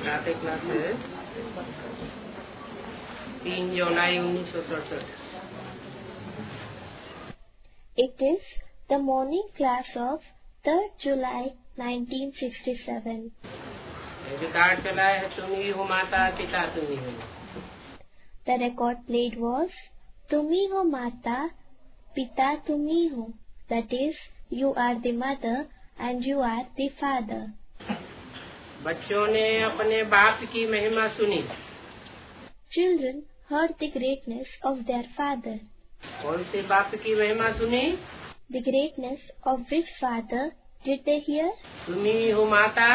प्रातः क्लास है 3 जुलाई 1967। It is the morning class of 3rd July 1967. Record चला है तुम ही हो माता पिता तुम ही हो। The record played was Tumi ho Mata, Pita Tumi ho. That is, you are the mother and you are the father. बच्चों ने अपने बाप की महिमा सुनी। Children heard the greatness of their father. कौन से बाप की महिमा सुनी? The greatness of which father did they hear? तुम ही हो माता,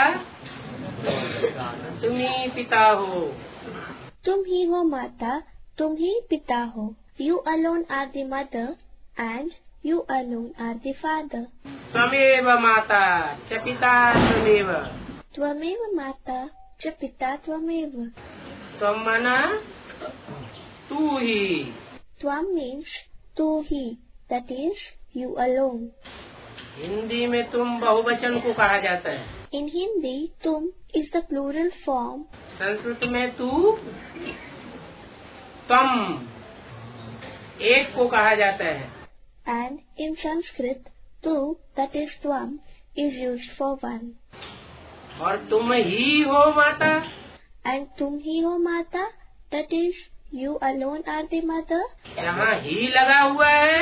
तुम ही पिता हो। तुम ही हो माता, तुम ही पिता हो. You alone are the mother and you alone are the father. त्वमेव माता च पिता त्वमेव। त्वमेव माता च पिता त्वमेव. त्वम माना तू ही। Tvam means tu he, that is, you alone. Hindi में तुम बहुवचन को कहा जाता है। In Hindi, tum is the plural form. Sanskrit में तू त्वम एक को कहा जाता है। And in Sanskrit, tu, that is tvam, is used for one. और तुम ही हो माता। And tum hi ho mata, that is, you alone are the mother. यहाँ ही लगा हुआ है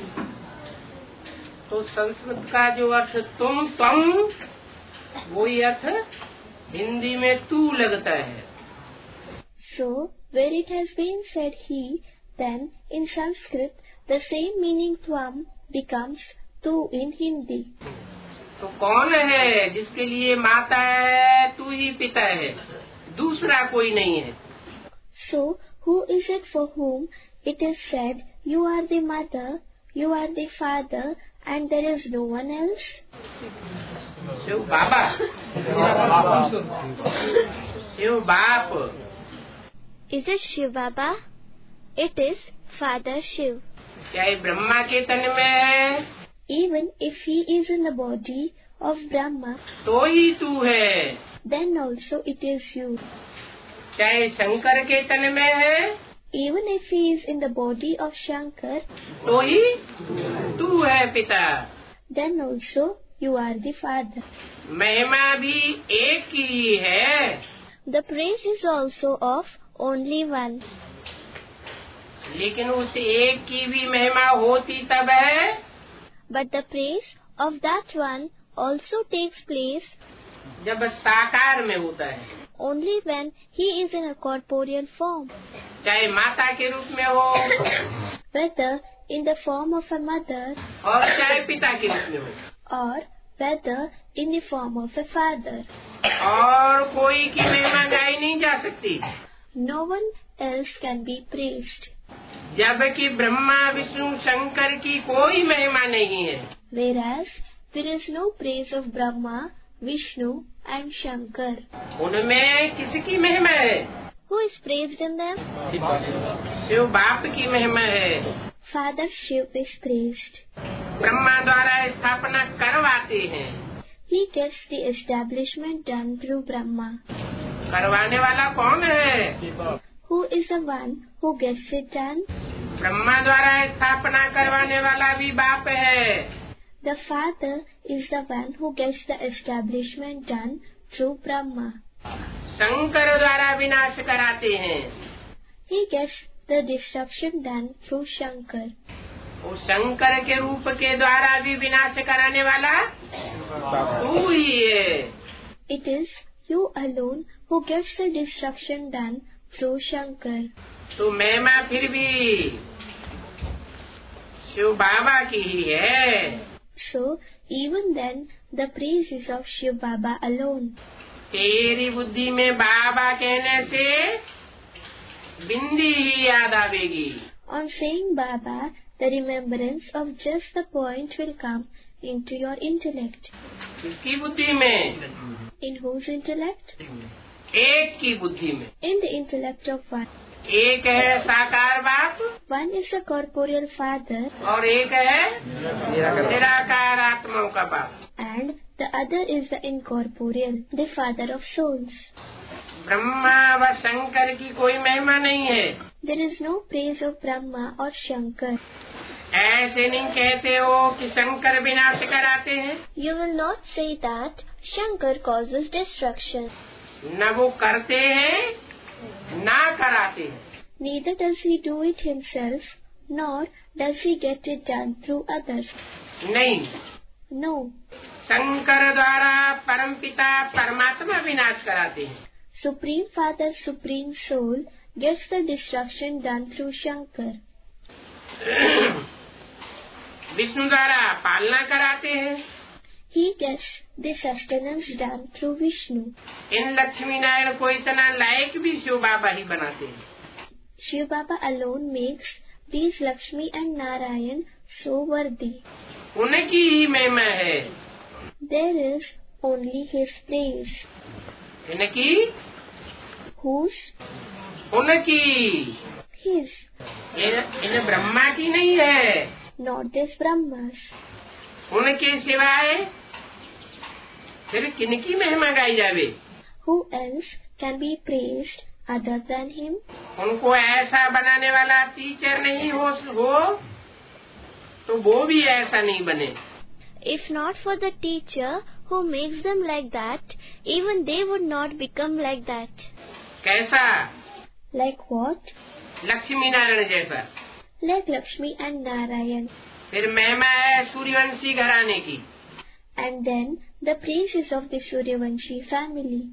तो संस्कृत का जो अर्थ तुम त्वम वही अर्थ हिंदी में तू लगता है। So, where it has been said he, then in Sanskrit the same meaning tvam becomes tu in Hindi. तो कौन है जिसके लिए माता है तू ही पिता है, दूसरा कोई नहीं है। So, who is it for whom it is said, you are the mother, you are the father, and there is no one else? Shiv बाबा, शिव बाप। Is it Shiv Baba? It is Father Shiv. चाहे ब्रह्मा के तन में है Even if he is in the body of Brahma, तो ही तू है। then also it is you. चाहे शंकर के तन में है Even if he is in the body of Shankar, तो ही तू है पिता। then also you are the father. महिमा भी एक की ही है। The praise is also of only one. लेकिन उस एक की भी महिमा होती तब है But the praise of that one also takes place जब साकार में होता है। only when he is in a corporeal form, चाहे माता के रूप में हो whether in the form of a mother और चाहे पिता के रूप में हो, or whether in the form of a father. और कोई की महिमा गाई नहीं जा सकती। No one else can be praised. जबकि ब्रह्मा विष्णु शंकर की कोई महिमा नहीं है। Whereas there is no praise of Brahma, Vishnu and Shankar. उनमें किसकी महिमा है? Who is praised in them? Shiv बाप की महिमा है। Father Shiv is praised. Brahma द्वारा स्थापना करवाते हैं। He gets the establishment done through Brahma. करवाने वाला कौन है? Who is the one who gets it done? Brahma द्वारा स्थापना करवाने वाला भी बाप है। The father is the one who gets the establishment done through Brahma. Shankar द्वारा विनाश कराते हैं। He gets the destruction done through Shankar. वो शंकर के रूप के द्वारा भी विनाश कराने वाला तू ही है। It is you alone who gets the destruction done through Shankar. तो महिमा फिर भी शिव बाबा की ही है। So, even then, the praise is of Shiv Baba alone. तेरी बुद्धि में बाबा कहने से बिंदी ही याद आवेगी। On saying Baba, the remembrance of just the point will come into your intellect. किसकी बुद्धि में? In whose intellect? एक की बुद्धि में। In the intellect of one. एक है साकार बाप One is the corporeal father और एक है निराकार आत्माओं का बाप। and the other is the incorporeal, the father of souls. Brahma व शंकर की कोई महिमा नहीं है। There is no praise of Brahma or Shankar. ऐसे नहीं कहते हो कि शंकर विनाश कराते हैं। You will not say that Shankar causes destruction. न वो करते हैं ना कराते हैं। Neither does he do it himself, nor does he get it done through others. नहीं, No. शंकर द्वारा परमपिता परमात्मा विनाश कराते हैं। Supreme Father, Supreme Soul gets the destruction done through Shankar. Vishnu द्वारा पालना कराते हैं। He gets the sustenance done through Vishnu. इन लक्ष्मी नारायण को इतना लायक भी शिव बाबा ही बनाते हैं। Shiv Baba alone makes these Lakshmi and Narayan so worthy. उनकी ही महिमा है। There is only his praise. इनकी, Whose? उनकी, His. इन ब्रह्मा की नहीं है। Not this Brahmas. उनके सिवाय फिर किनकी महिमा गाई जावे? Who else can be praised other than him? उनको ऐसा बनाने वाला टीचर नहीं हो तो वो भी ऐसा नहीं बने। If not for the teacher who makes them like that, even they would not become like that. कैसा? Like what? लक्ष्मी नारायण जैसा। Like Lakshmi and Narayan. फिर महिमा है सूर्यवंशी घराने की। And then the praises of the Suryavanshi family.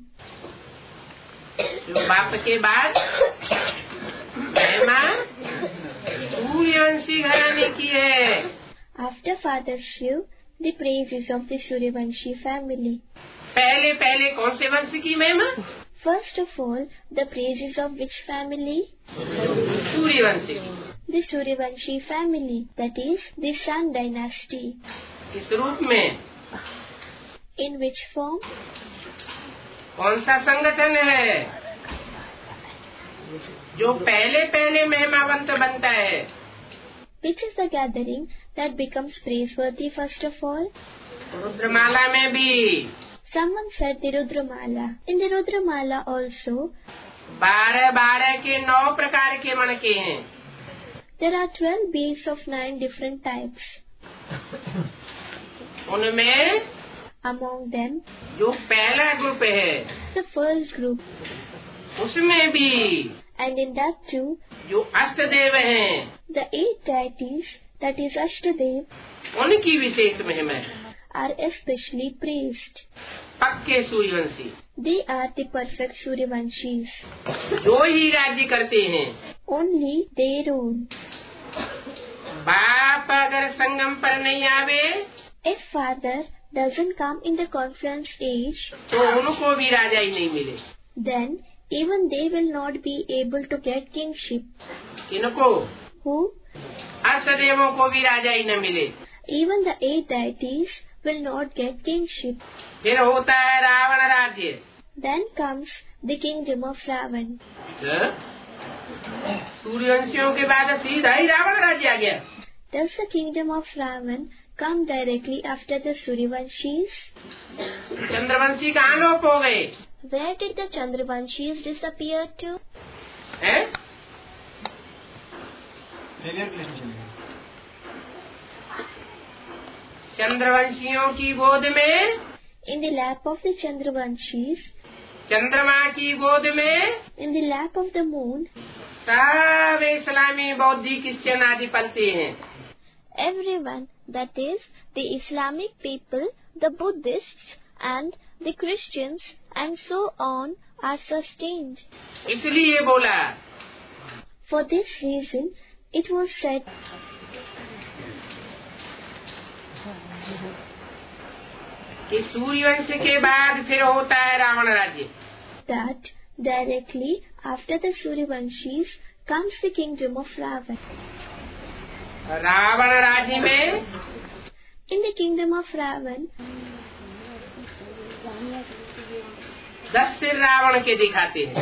तो बाप के बाद महिमा सूर्यवंशी घराने की है। After Father Shiv, the praises of the Suryavanshi family. पहले पहले कौन से वंश की महिमा? First of all, the praises of which family? Suryavanshi. The Suryavanshi family, that is, the Sun dynasty. इस रूप में In which form? कौन सा संगठन है जो पहले पहले महिमावंत बनता है? Which is the gathering that becomes praiseworthy first of all? रुद्रमाला में भी Someone said the Rudramala. In the Rudramala also, 12 के 9 प्रकार के मणके हैं। there are 12 beads of 9 different types. उनमें Among them, जो पहला ग्रुप है the first group, उसमें भी and in that too, जो अष्टदेव हैं the 8 deities, that is Ashtadev, उनकी विशेष महिमा है। are especially praised. पक्के Suryavanshi They are the perfect Suryavanshis. जो ही राज्य करते हैं। Only they rule. बाप अगर संगम पर नहीं आवे If Father doesn't come in the conference age, तो उनको भी राजा ही नहीं मिले। then even they will not be able to get kingship. इनको Who? अष्टदेवों को भी राजा ही न मिले। Even the 8 deities will not get kingship. फिर होता है रावण राज्य। Then comes the kingdom of Ravan. सूर्यवंशियों के बाद सीधा ही रावण राज्य आ गया। Does the kingdom of Ravan come directly after the Suryavanshis? Chandravanshi कहाँ लोप हो गए? Where did the Chandravanshis disappear to? हैं? चंद्रवंशियों की गोद में, In the lap of the Chandravanshis, चंद्रमा की गोद में in the lap of the moon, सब इस्लामी बौद्धिक क्रिश्चियन आदि पलते हैं। everyone, that is, the Islamic people, the Buddhists and the Christians and so on are sustained. इसलिए बोला For this reason, it was said कि सूर्यवंश के बाद फिर होता है रावण राज्य। that directly after the Suryavanshis comes the kingdom of Ravan. Ravan राज्य में In the kingdom of Ravan, 10 सिर रावण के दिखाते हैं।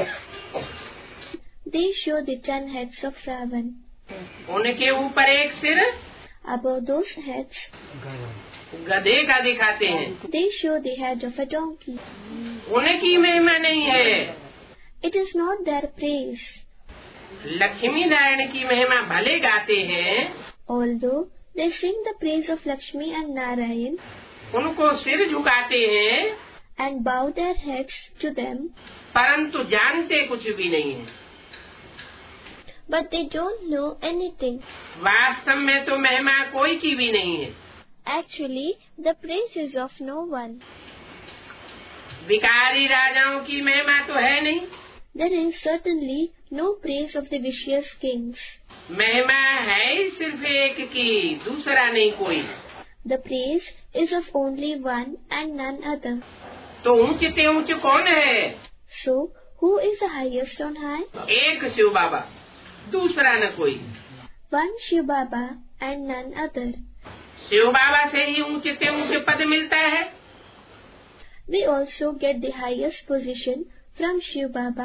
they show the 10 heads of Ravan. उनके ऊपर एक सिर Above those heads, गधे का दिखाते हैं। They show the head of a donkey. उनकी महिमा नहीं है। It is not their praise. Lakshmi Narayan की महिमा भले गाते हैं, Although they sing the praise of Lakshmi and Narayan उनको सिर झुकाते हैं, and bow their heads to them, परंतु जानते कुछ भी नहीं है। but they don't know anything. वास्तव में तो महिमा कोई की भी नहीं है। Actually, the praise is of no one. भिखारी राजाओं की महिमा तो है नहीं। There is certainly no praise of the vicious kings. महिमा है ही सिर्फ एक की, दूसरा नहीं कोई। The praise is of only one and none other. तो ऊंचे से ऊंचे कौन है? So, who is the highest on high? एक शिव बाबा, दूसरा न कोई। One Shiv Baba and none other. Shiv बाबा से ही ऊंचे से ऊंचे पद मिलता है। We also get the highest position from Shiv Baba.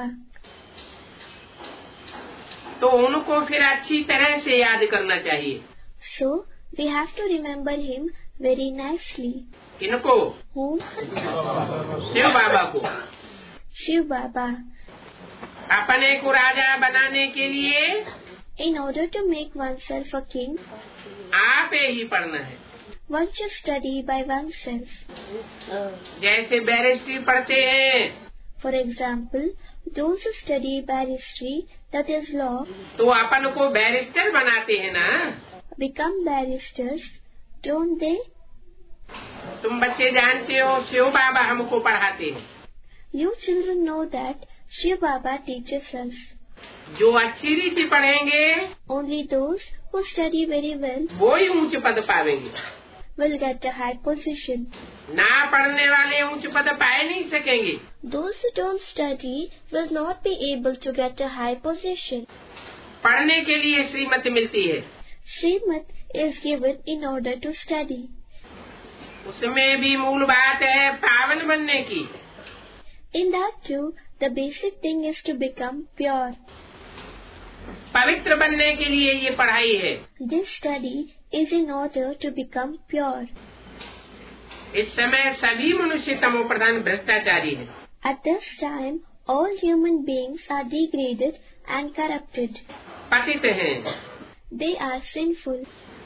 तो उनको फिर अच्छी तरह से याद करना चाहिए। So, we have to remember him very nicely. इनको, Whom? शिव बाबा को। Shiv Baba. अपने को राजा बनाने के लिए In order to make oneself a king, आप ही पढ़ना है। one should study by oneself. जैसे बैरिस्ट्री पढ़ते हैं, For example, those who study barristry, that is law, तो अपन को बैरिस्टर बनाते हैं ना। become barristers, don't they? तुम बच्चे जानते हो शिव बाबा हमको पढ़ाते हैं। You children know that Shiv Baba teaches us. जो अच्छी रीति पढ़ेंगे Only those who study very well वो ही ऊंचे पद पावेंगे। will get a high position. ना पढ़ने वाले ऊंचे पद पाए नहीं सकेंगे। Those who don't study will not be able to get a high position. पढ़ने के लिए श्रीमत मिलती है, Srimad is given in order to study. उसमें भी मूल बात है पावन बनने की। In that too, the basic thing is to become pure. पवित्र बनने के लिए ये पढ़ाई है। This study is in order to become pure. इस समय सभी मनुष्य तमो प्रधान भ्रष्टाचारी हैं। At this time, all human beings are degraded and corrupted. पतित हैं। They are sinful.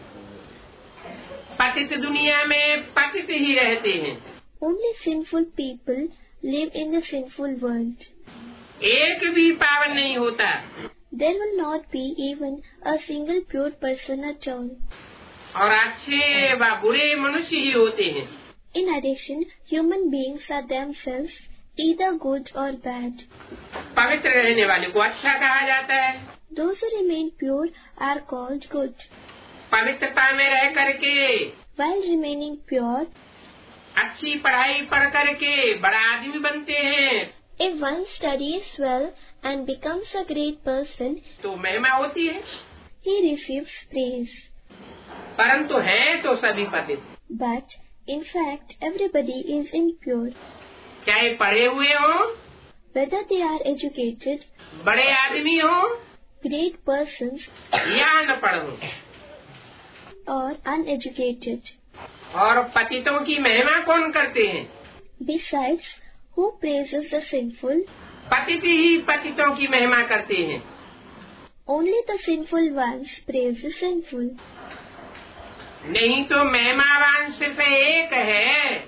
पतित दुनिया में पतित ही रहते हैं। Only sinful people live in the sinful world. एक भी पावन नहीं होता। There will not be even a single pure person at all. और अच्छे व बुरे मनुष्य ही होते हैं। In addition, human beings are themselves either good or bad. पवित्र रहने वाले को अच्छा कहा जाता है। Those who remain pure are called good. पवित्रता में रह करके, While remaining pure, अच्छी पढ़ाई पढ़ करके बड़ा आदमी बनते हैं, if one studies well and becomes a great person, तो महिमा होती है। he receives praise. परंतु है तो सभी पतित। But, in fact, everybody is impure. चाहे पढ़े हुए हों, Whether they are educated, बड़े आदमी हों great persons, या न पढ़ हों। or uneducated. और पतितों की महिमा कौन करते हैं? Besides, who praises the sinful? पतित ही पतितों की महिमा करते हैं। Only the sinful ones praise the sinful. नहीं तो महिमावान सिर्फ एक है।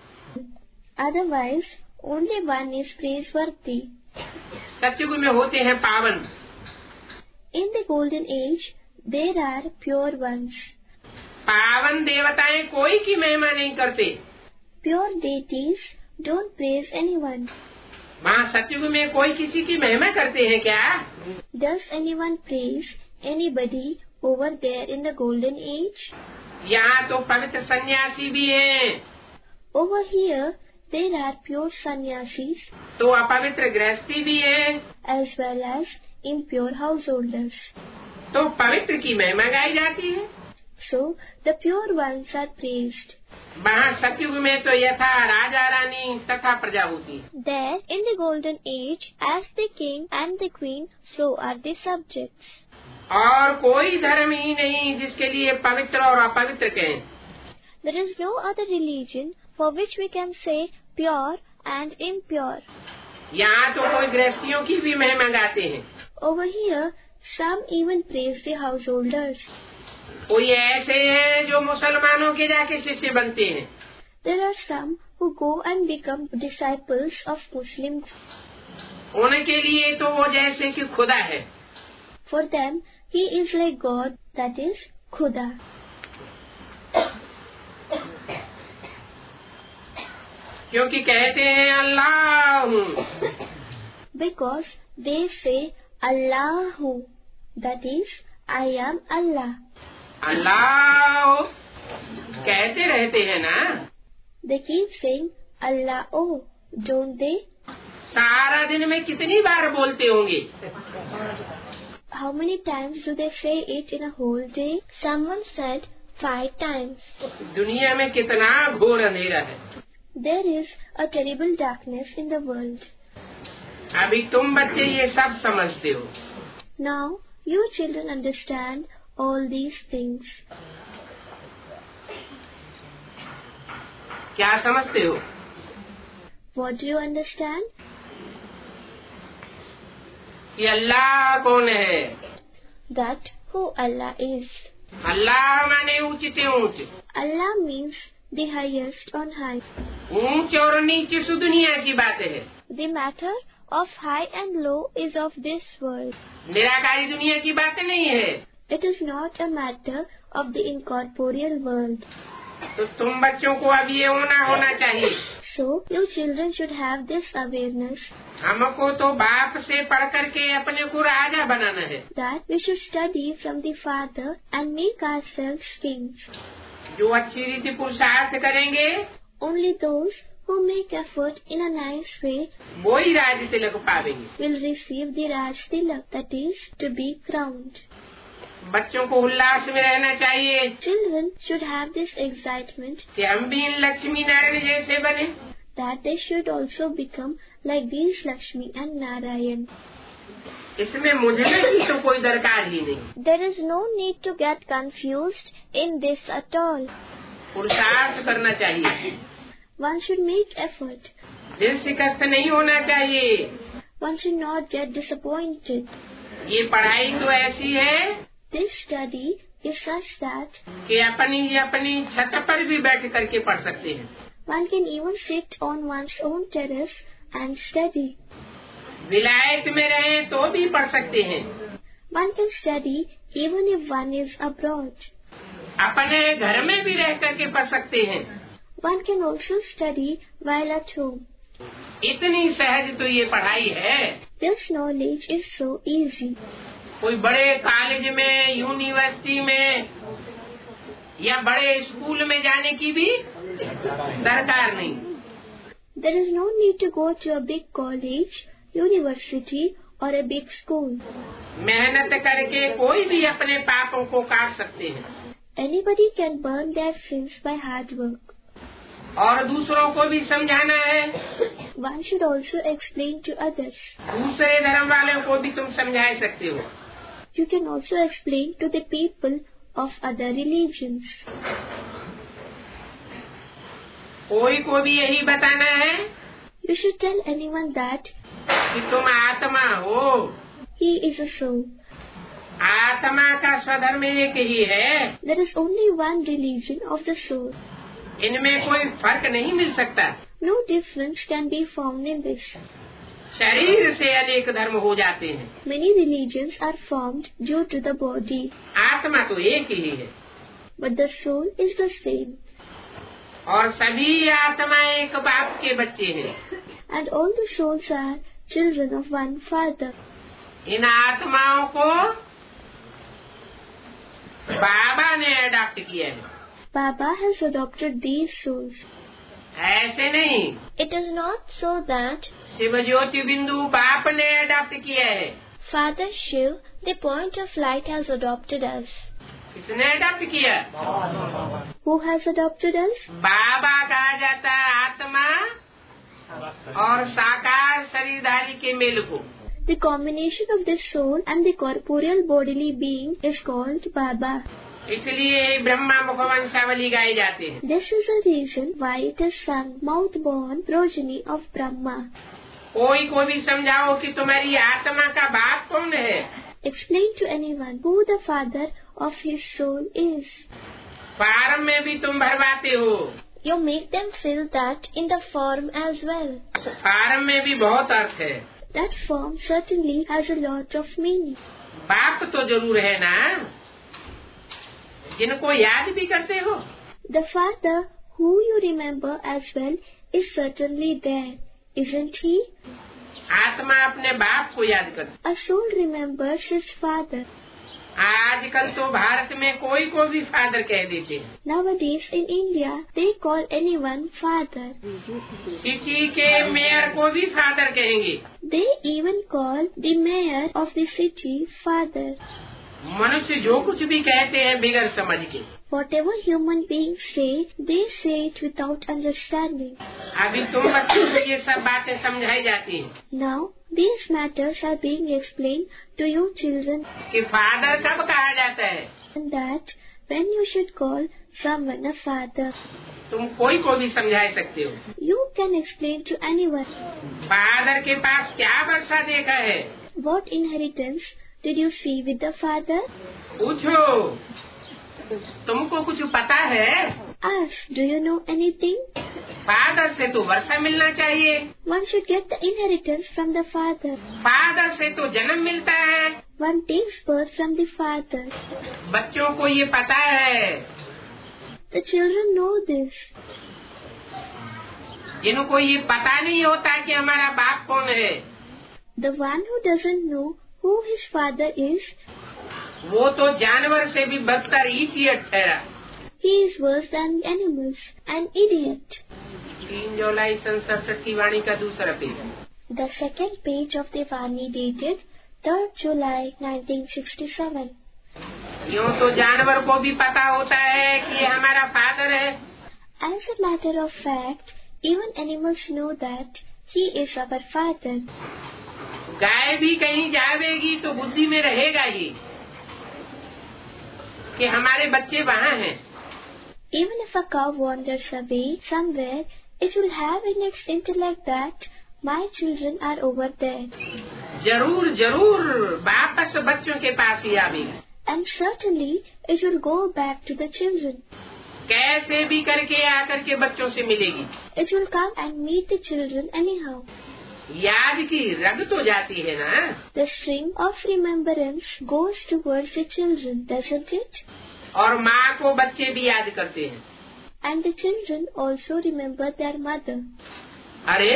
Otherwise, only one is praiseworthy. सतयुग में होते हैं पावन। In the golden age, there are pure ones. पावन देवताएं कोई की महिमा नहीं करते। Pure deities don't praise anyone. वहाँ सतयुग में कोई किसी की महिमा करते हैं क्या? Does anyone praise anybody over there in the golden age? यहाँ तो पवित्र सन्यासी भी हैं। Over here, there are pure sannyasis तो अपवित्र गृहस्थी भी है। as well as impure householders. तो पवित्र की महिमा गाई जाती है। So, the pure ones are praised. वहाँ सतयुग में तो यथा राजा रानी तथा प्रजा होती है। There, in the golden age, as the king and the queen, so are the subjects. और कोई धर्म ही नहीं जिसके लिए पवित्र और अपवित्र कहें। There is no other religion for which we can say pure and impure. यहाँ तो कोई गृहस्थियों की भी महिमा गाते हैं. Over here, some even praise the householders. कोई ऐसे हैं जो मुसलमानों के जाके शिष्य बनते हैं. There are some who go and become disciples of Muslims. उनके लिए तो वो जैसे कि खुदा है. For them, he is like God, that is, Khuda. क्योंकि कहते हैं अल्लाह हूँ. Because they say Allahu, that is, I am Allah. अल्लाह कहते रहते हैं ना. They keep saying Allah, oh, don't they? सारा दिन में कितनी बार बोलते होंगे? How many times do they say it in a whole day? Someone said 5 times. दुनिया में कितना घोर अंधेरा है. There is a terrible darkness in the world. अभी तुम बच्चे ये सब समझते हो. Now, you children understand all these things. क्या समझते हो? What do you understand? कि अल्लाह कौन है? That who Allah is. अल्लाह माने ऊंचते ऊंच. Allah means the highest on high. ऊंच और नीचे सु दुनिया की बात है. The matter of high and low is of this world. निराकारी दुनिया की बात नहीं है. It is not a matter of the incorporeal world. तो तुम बच्चों को अब ये होना चाहिए. So, you children should have this awareness. हमको तो बाप से पढ़ करके अपने को राजा बनाना है. That we should study from the Father and make ourselves kings. जो अच्छी रीति पुरुषार्थ करेंगे, Only those who make effort in a nice way वो ही Raj Tilak पावेंगे. will receive the Raj Tilak, that is, to be crowned. बच्चों को उल्लास में रहना चाहिए. Children should have this excitement कि हम भी इन लक्ष्मी नारायण जैसे बने. that they should also become like these Lakshmi and Narayan. इसमें मुझे की तो कोई दरकार ही नहीं. There is no need to get confused in this at all. पुरुषार्थ करना चाहिए. One should make effort. दिल शिकस्त नहीं होना चाहिए. One should not get disappointed. ये पढ़ाई तो ऐसी है This study is such that कि अपनी छत पर भी बैठ करके पढ़ सकते हैं. one can even sit on one's own terrace and study. विलायत में रहे तो भी पढ़ सकते हैं. One can study even if one is abroad. अपने घर में भी रह करके पढ़ सकते हैं. One can also study while at home. इतनी सहज तो ये पढ़ाई है. This knowledge is so easy. कोई बड़े कॉलेज में, यूनिवर्सिटी में या बड़े स्कूल में जाने की भी दरकार नहीं. There is no need to go to a big college, university or a big school. मेहनत करके कोई भी अपने पापों को काट सकते हैं. Anybody can burn their sins by hard work. और दूसरों को भी समझाना है. One should also explain to others. दूसरे धर्म वालों को भी तुम समझा सकते हो. You can also explain to the people of other religions. कोई को भी यही बताना है You should tell anyone that कि तुम आत्मा हो. he is a soul. आत्मा का स्वधर्म एक ही है. There is only one religion of the soul. इनमें कोई फर्क नहीं मिल सकता. No difference can be found in this. शरीर से अनेक धर्म हो जाते हैं. Many religions are formed due to the body. आत्मा तो एक ही है. But the soul is the same. और सभी आत्माएं एक बाप के बच्चे हैं. And all the souls are children of one Father. इन आत्माओं को बाबा ने अडॉप्ट किया है. Baba has adopted these souls. ऐसे नहीं. It is not so that Shiv ज्योति बिंदु बाप ने अडॉप्ट किया है. Father Shiv, the point of light, has adopted us. किसने अडॉप्ट किया? Who has adopted us? Baba कहा जाता है आत्मा और साकार शरीरधारी के मेल को. The combination of the soul and the corporeal bodily being is called Baba. इसलिए ब्रह्मा मुखवंशावली गाए जाते हैं। This is the reason why it is sung mouth-born progeny of Brahma. कोई को भी समझाओ कि तुम्हारी आत्मा का बाप कौन है। Explain to anyone who the father of his soul is. Form में भी तुम भरवाते हो। You make them feel that in the form as well. Form में भी बहुत अर्थ है। That form certainly has a lot of meaning. बाप तो जरूर है ना, जिनको याद भी करते हो। The father who you remember as well is certainly there, isn't he? आत्मा अपने बाप को याद करती। A soul remembers his father. आजकल तो भारत में कोई को भी फादर कह देते हैं। Nowadays in India, they call anyone father. City के मेयर को भी फादर कहेंगे। They even call the mayor of the city father. मनुष्य जो कुछ भी कहते हैं बिगर समझ के। Whatever human beings say, they say it without understanding. अभी तुम बच्चों को ये सब बातें समझाई जाती हैं। Now, these matters are being explained to you children. कि फादर कब कहा जाता है। And that when you should call someone a father. तुम कोई को भी समझा सकते हो। You can explain to anyone. Father के पास क्या वर्षा देखा है। What inheritance did you see with the father? पूछो, तुमको कुछ पता है। Ask, do you know anything? Father से तो वर्षा मिलना चाहिए। One should get the inheritance from the father. Father से तो जन्म मिलता है। One takes birth from the father. बच्चों को ये पता है। The children know this. जिनको ये पता नहीं होता कि हमारा बाप कौन है, The one who doesn't know who his father is, वो तो जानवर से भी बदतर इडियट ठहरा। he is worse than animals, an idiot. 3 जुलाई 67 की वाणी का दूसरा page. The second page of the Vani dated 3rd July 1967. यूँ तो जानवर को भी पता होता है कि ये हमारा फादर है। As a matter of fact, even animals know that he is our father. गाय भी कहीं जावेगी तो बुद्धि में रहेगा ही कि हमारे बच्चे वहाँ हैं। Even if a cow wanders away somewhere, it will have in its intellect that my children are over there. जरूर जरूर वापस बच्चों के पास ही आवेगा। And certainly it will go back to the children. कैसे भी करके आकर के बच्चों से मिलेगी। It will come and meet the children anyhow. याद की रग तो जाती है ना। The string of remembrance goes towards the children, doesn't it? और माँ को बच्चे भी याद करते हैं। And the children also remember their mother. अरे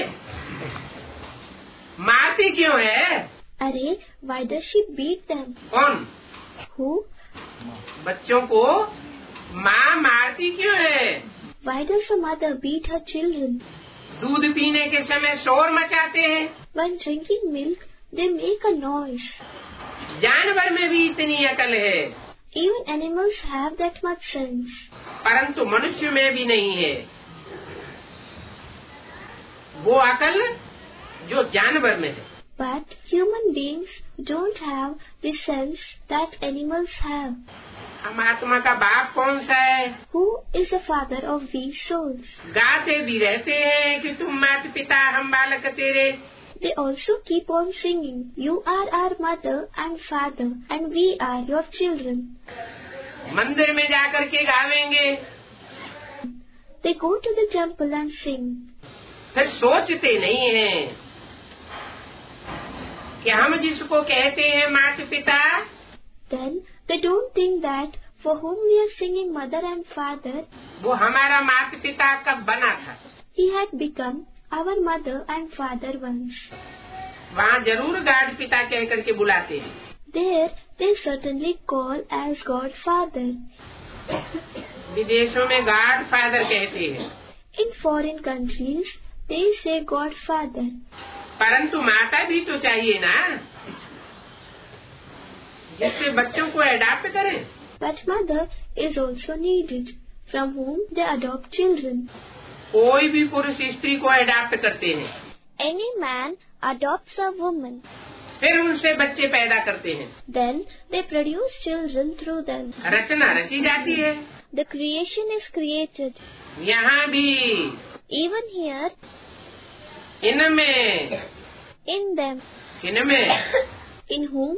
मारती क्यों है? Arey, why does she beat them? कौन? Who? बच्चों को माँ मारती क्यों है? Why does a mother beat her children? दूध पीने के समय शोर मचाते हैं। When drinking milk, they make a noise. जानवर में भी इतनी अकल है। Even animals have that much sense. परंतु मनुष्य में भी नहीं है वो अकल जो जानवर में है। But human beings don't have the sense that animals have. हम आत्मा का बाप कौन सा है? Who is the father of these souls? गाते भी रहते हैं कि तुम माता पिता हम बालक तेरे। They also keep on singing, you are our mother and father and we are your children. मंदिर में जाकर के गावेंगे। They go to the temple and sing. फिर सोचते नहीं हैं कि हम जिसको कहते हैं माता पिता, Then they don't think that for whom we are singing mother and father, वो हमारा माता पिता कब बना था। he had become our mother and father once. वहाँ जरूर गाड पिता कह करके बुलाते हैं। There they certainly call as God Father. विदेशों में गॉड फादर कहते हैं। In foreign countries, they say God Father. परंतु माता भी तो चाहिए ना, जिससे बच्चों को अडॉप्ट करें। But mother is also needed, from whom they adopt children. कोई भी पुरुष स्त्री को अडॉप्ट करते हैं। Any man adopts a woman. फिर उनसे बच्चे पैदा करते हैं। Then they produce children through them. रचना रची जाती है। The creation is created. यहाँ भी Even here, इनमें, in them, इनमें, in whom?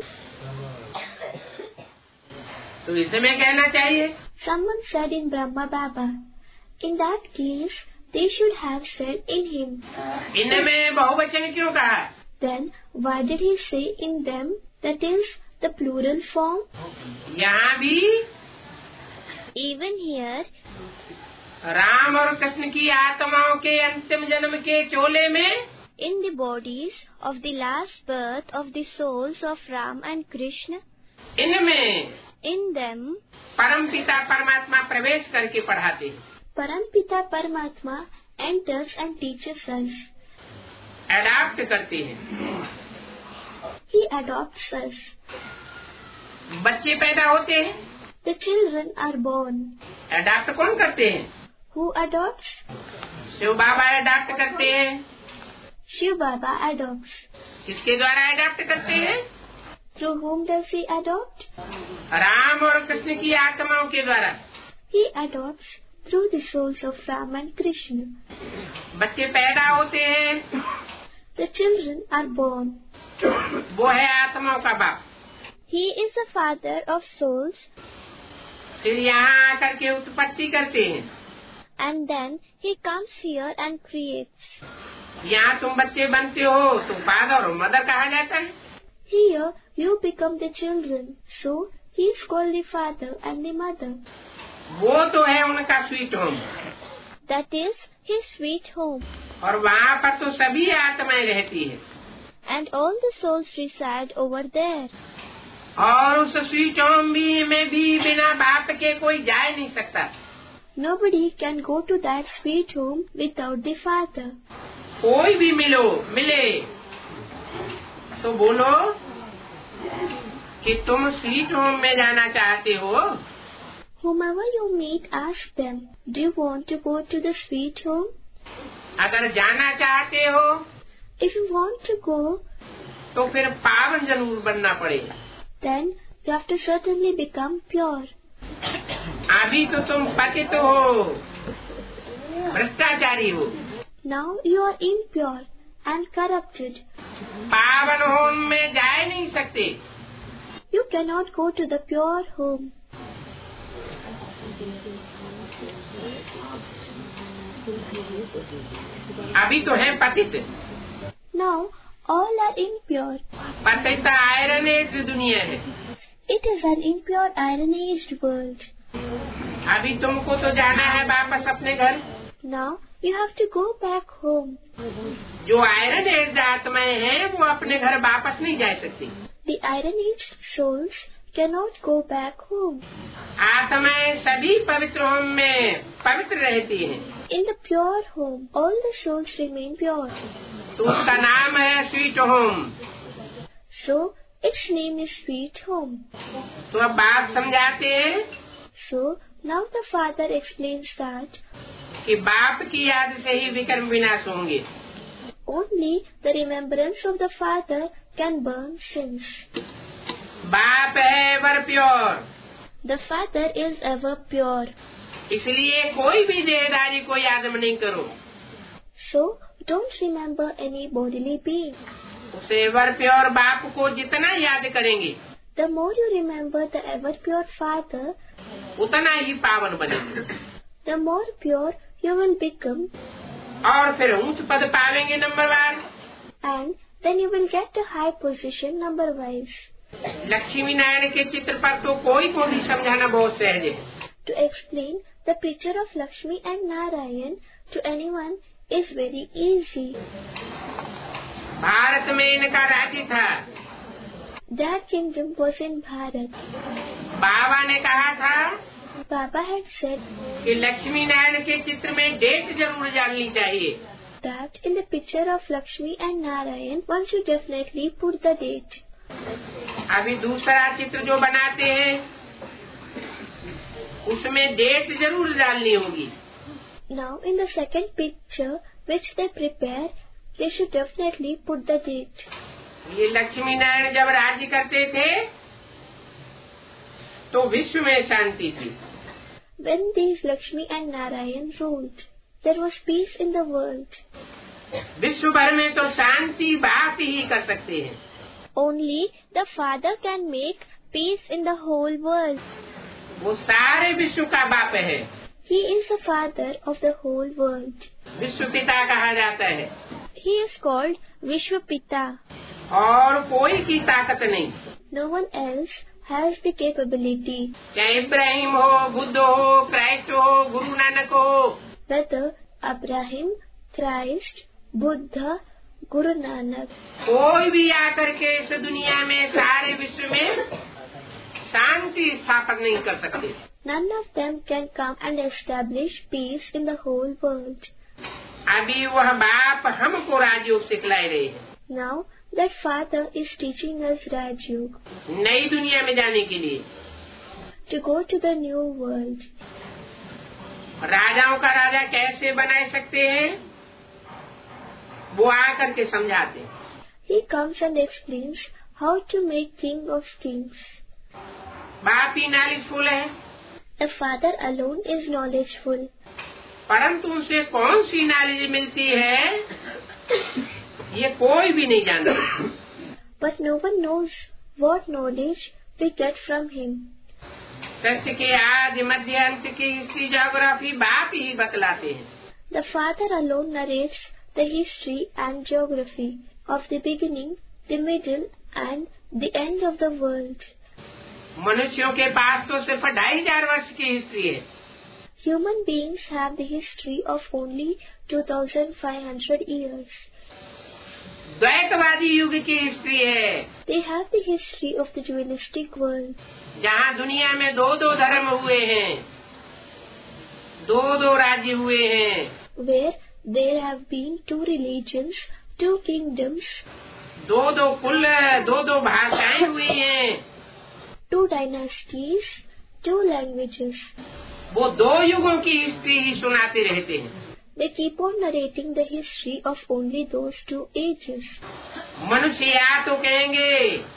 तो इसमें कहना चाहिए। Someone said in Brahma Baba. In that case, they should have said in him. इनमें बहुवचन क्यों कहा? Then why did he say in them? That is the plural form. यहाँ भी Even here, राम और कृष्ण की आत्माओं के अंतिम जन्म के चोले में, in the bodies of the last birth of the souls of Ram and Krishna, इनमें, in them, परमपिता परमात्मा प्रवेश करके पढ़ाते हैं। Parampita Paramatma enters and teaches us. Adopt करते हैं। He adopts us. बच्चे पैदा होते हैं। The children are born. Adopt कौन करते हैं? Who adopts? Shiv Baba adopt करते हैं। Shiv Baba adopts. किसके द्वारा अडॉप्ट करते हैं? Through whom does he adopt? Ram और कृष्ण की आत्माओं के द्वारा। He adopts through the souls of Ram and Krishna. बच्चे पैदा होते हैं। The children are born. वो है आत्माओं का बाप। He is the father of souls. फिर यहाँ आकर के उत्पत्ति करते हैं। And then he comes here and creates. यहाँ तुम बच्चे बनते हो तो फादर और मदर कहा जाता है। Here you become the children, so he is called the father and the mother. वो तो है उनका sweet home. That is his sweet home. और वहाँ पर तो सभी आत्माएं रहती है। And all the souls reside over there. और उस स्वीट होम में भी बिना बाप के कोई जा नहीं सकता। Nobody can go to that sweet home without the father. कोई भी मिले तो बोलो कि तुम स्वीट होम में जाना चाहते हो। Whomever you meet, ask them, do you want to go to the sweet home? अगर जाना चाहते हो If you want to go, तो फिर पावन जरूर बनना पड़ेगा। then you have to certainly become pure. अभी तो तुम पतित हो, भ्रष्टाचारी हो। Now you are impure and corrupted. पावन होम में जा नहीं सकते। You cannot go to the pure home. अभी तो है पतित। Now all are impure. पतित आयरन एज दुनिया है। It is an impure iron-aged world. अभी तुमको तो जाना है वापस अपने घर। Now you have to go back home. जो आयरन एज आत्माएं हैं वो अपने घर वापस नहीं जा सकती। The iron-aged souls cannot go back home. आत्माएं सभी पवित्र होम में पवित्र रहती हैं। In the pure home, all the souls remain pure. तो उसका नाम है sweet home. So its name is sweet home. तो अब बाप समझाते हैं So now the father explains that कि बाप की याद से ही विकर्म विनाश होंगे। only the remembrance of the father can burn sins. बाप है ever pure. The father is ever pure. इसलिए कोई भी देहधारी को याद नहीं करो। So don't remember any bodily being. उसे एवर प्योर बाप को जितना याद करेंगे The more you remember the ever pure father, उतना ही पावन बनेंगे। the more pure you will become, और फिर ऊंच पद पावेंगे नंबरवार। and then you will get a high position number-wise. Lakshmi Narayan के चित्र पर तो कोई को भी समझाना बहुत सहज है। To explain the picture of Lakshmi and Narayan to anyone is very easy. Bharat में इनका राज्य था। Their kingdom was in Bharat. बाबा ने कहा था Baba had said कि लक्ष्मी नारायण के चित्र में डेट जरूर जाननी चाहिए। that in the picture of Lakshmi and Narayan, one should definitely put the date. अभी दूसरा चित्र जो बनाते हैं उसमें डेट जरूर डालनी होगी। Now in the second picture which they prepare, they should definitely put the date. ये लक्ष्मी नारायण जब राज्य करते थे तो विश्व में शांति थी। When these Lakshmi and Narayan ruled, there was peace in the world. विश्व भर में तो शांति बाप ही कर सकते हैं। Only the Father can make peace in the whole world. वो सारे विश्व का बाप है। He is the Father of the whole world. विश्व पिता कहा जाता है। He is called Vishwapita. और कोई की ताकत नहीं। No one else has the capability. चाहे इब्राहिम हो, बुद्ध हो, क्राइस्ट हो, गुरु नानक हो, Whether Abraham, Christ, Buddha, Guru Nanak, कोई भी आकर के इस दुनिया में सारे विश्व में शांति स्थापन नहीं कर सकते। none of them can come and establish peace in the whole world. अभी वह बाप हमको राजयोग सिखला रहे हैं। Now that Father is teaching us Rajyog नई दुनिया में जाने के लिए। to go to the new world. राजाओं का राजा कैसे बना सकते हैं वो आकर के समझाते हैं। He comes and explains how to make king of kings. बाप ही नॉलेजफुल है, The Father alone is knowledgeful. परंतु उसे कौन सी नॉलेज मिलती है ये कोई भी नहीं जानता। But no one knows what knowledge we get from him. सत्य के आदि मध्य अंत की हिस्ट्री ज्योग्राफी बाप ही बतलाते हैं। The Father alone narrates the history and geography of the beginning, the middle and the end of the world. मनुष्यों के पास तो सिर्फ 2500 वर्ष की हिस्ट्री है। Human beings have the history of only 2500 years. द्वैतवादी युग की हिस्ट्री है। They have the history of the dualistic world. जहाँ दुनिया में 2 धर्म हुए हैं, 2 राज्य हुए हैं, Where there have been 2 religions, 2 kingdoms, 2 कुल, 2 भाषाएं हुई हैं। 2 dynasties, 2 languages. वो 2 युगों की हिस्ट्री ही सुनाते रहते हैं। They keep on narrating the history of only those 2 ages. मनुष्य या तो कहेंगे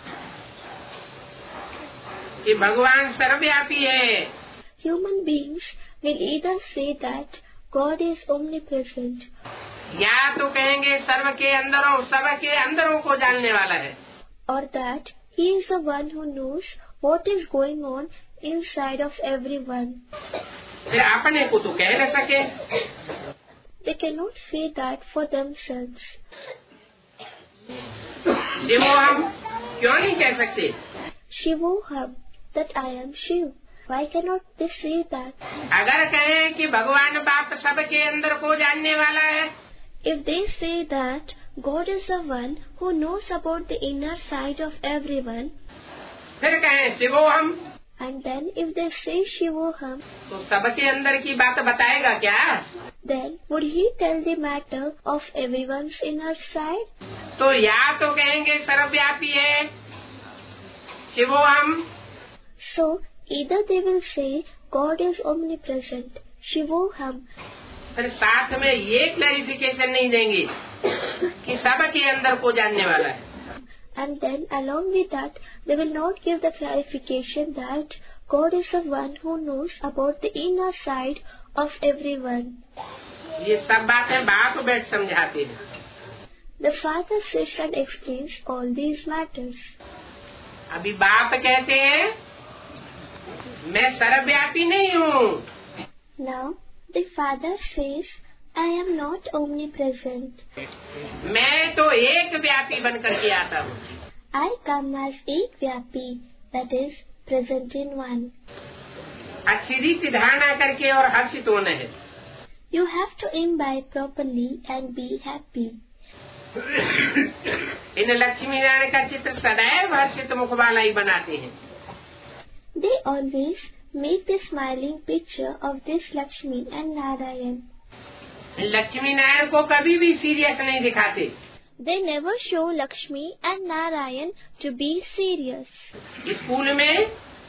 कि भगवान सर्वव्यापी है, Human beings will either say that God is omnipresent, या तो कहेंगे सर्व के अंदरों, सब के अंदरों को जानने वाला है, or that He is the one who knows what is going on inside of everyone. फिर अपने को तो कह न सके। They cannot say that for themselves. Shiv हम क्यों नहीं कह सकते? Shivoham, that I am Shiv. Why cannot they say that? अगर कहें कि भगवान बाप सबके अंदर को जानने वाला है, If they say that God is the one who knows about the inner side of everyone, फिर कहें शिवो हम, and then if they say Shivoham, तो सबके अंदर की बात बताएगा क्या? then would he tell the matter of everyone's inner side? तो या तो कहेंगे सर्वव्यापी है शिवो हम, So either they will say God is omnipresent, Shivoham, फिर साथ में ये क्लैरिफिकेशन नहीं देंगे कि सबके अंदर को जानने वाला है। and then along with that they will not give the clarification that God is the one who knows about the inner side of everyone. ये सब बातें बाप बैठ समझाते हैं। The Father sits and explains all these matters. अभी बाप कहते हैं मैं सर्वव्यापी नहीं हूँ। Now the Father says, I am not omnipresent. मैं तो एक व्यापी बनकर के आता हूँ। I come as Ekvyapi, that is, present in one. अच्छी रीति धारणा करके और हर्षित होना है। You have to imbibe properly and be happy. इन लक्ष्मी नारायण का चित्र सदैव हर्षित मुख वाला ही बनाते हैं। They always make the smiling picture of this Lakshmi and Narayan. Lakshmi Narayan को कभी भी सीरियस नहीं दिखाते। They never show Lakshmi and Narayan to be serious. School में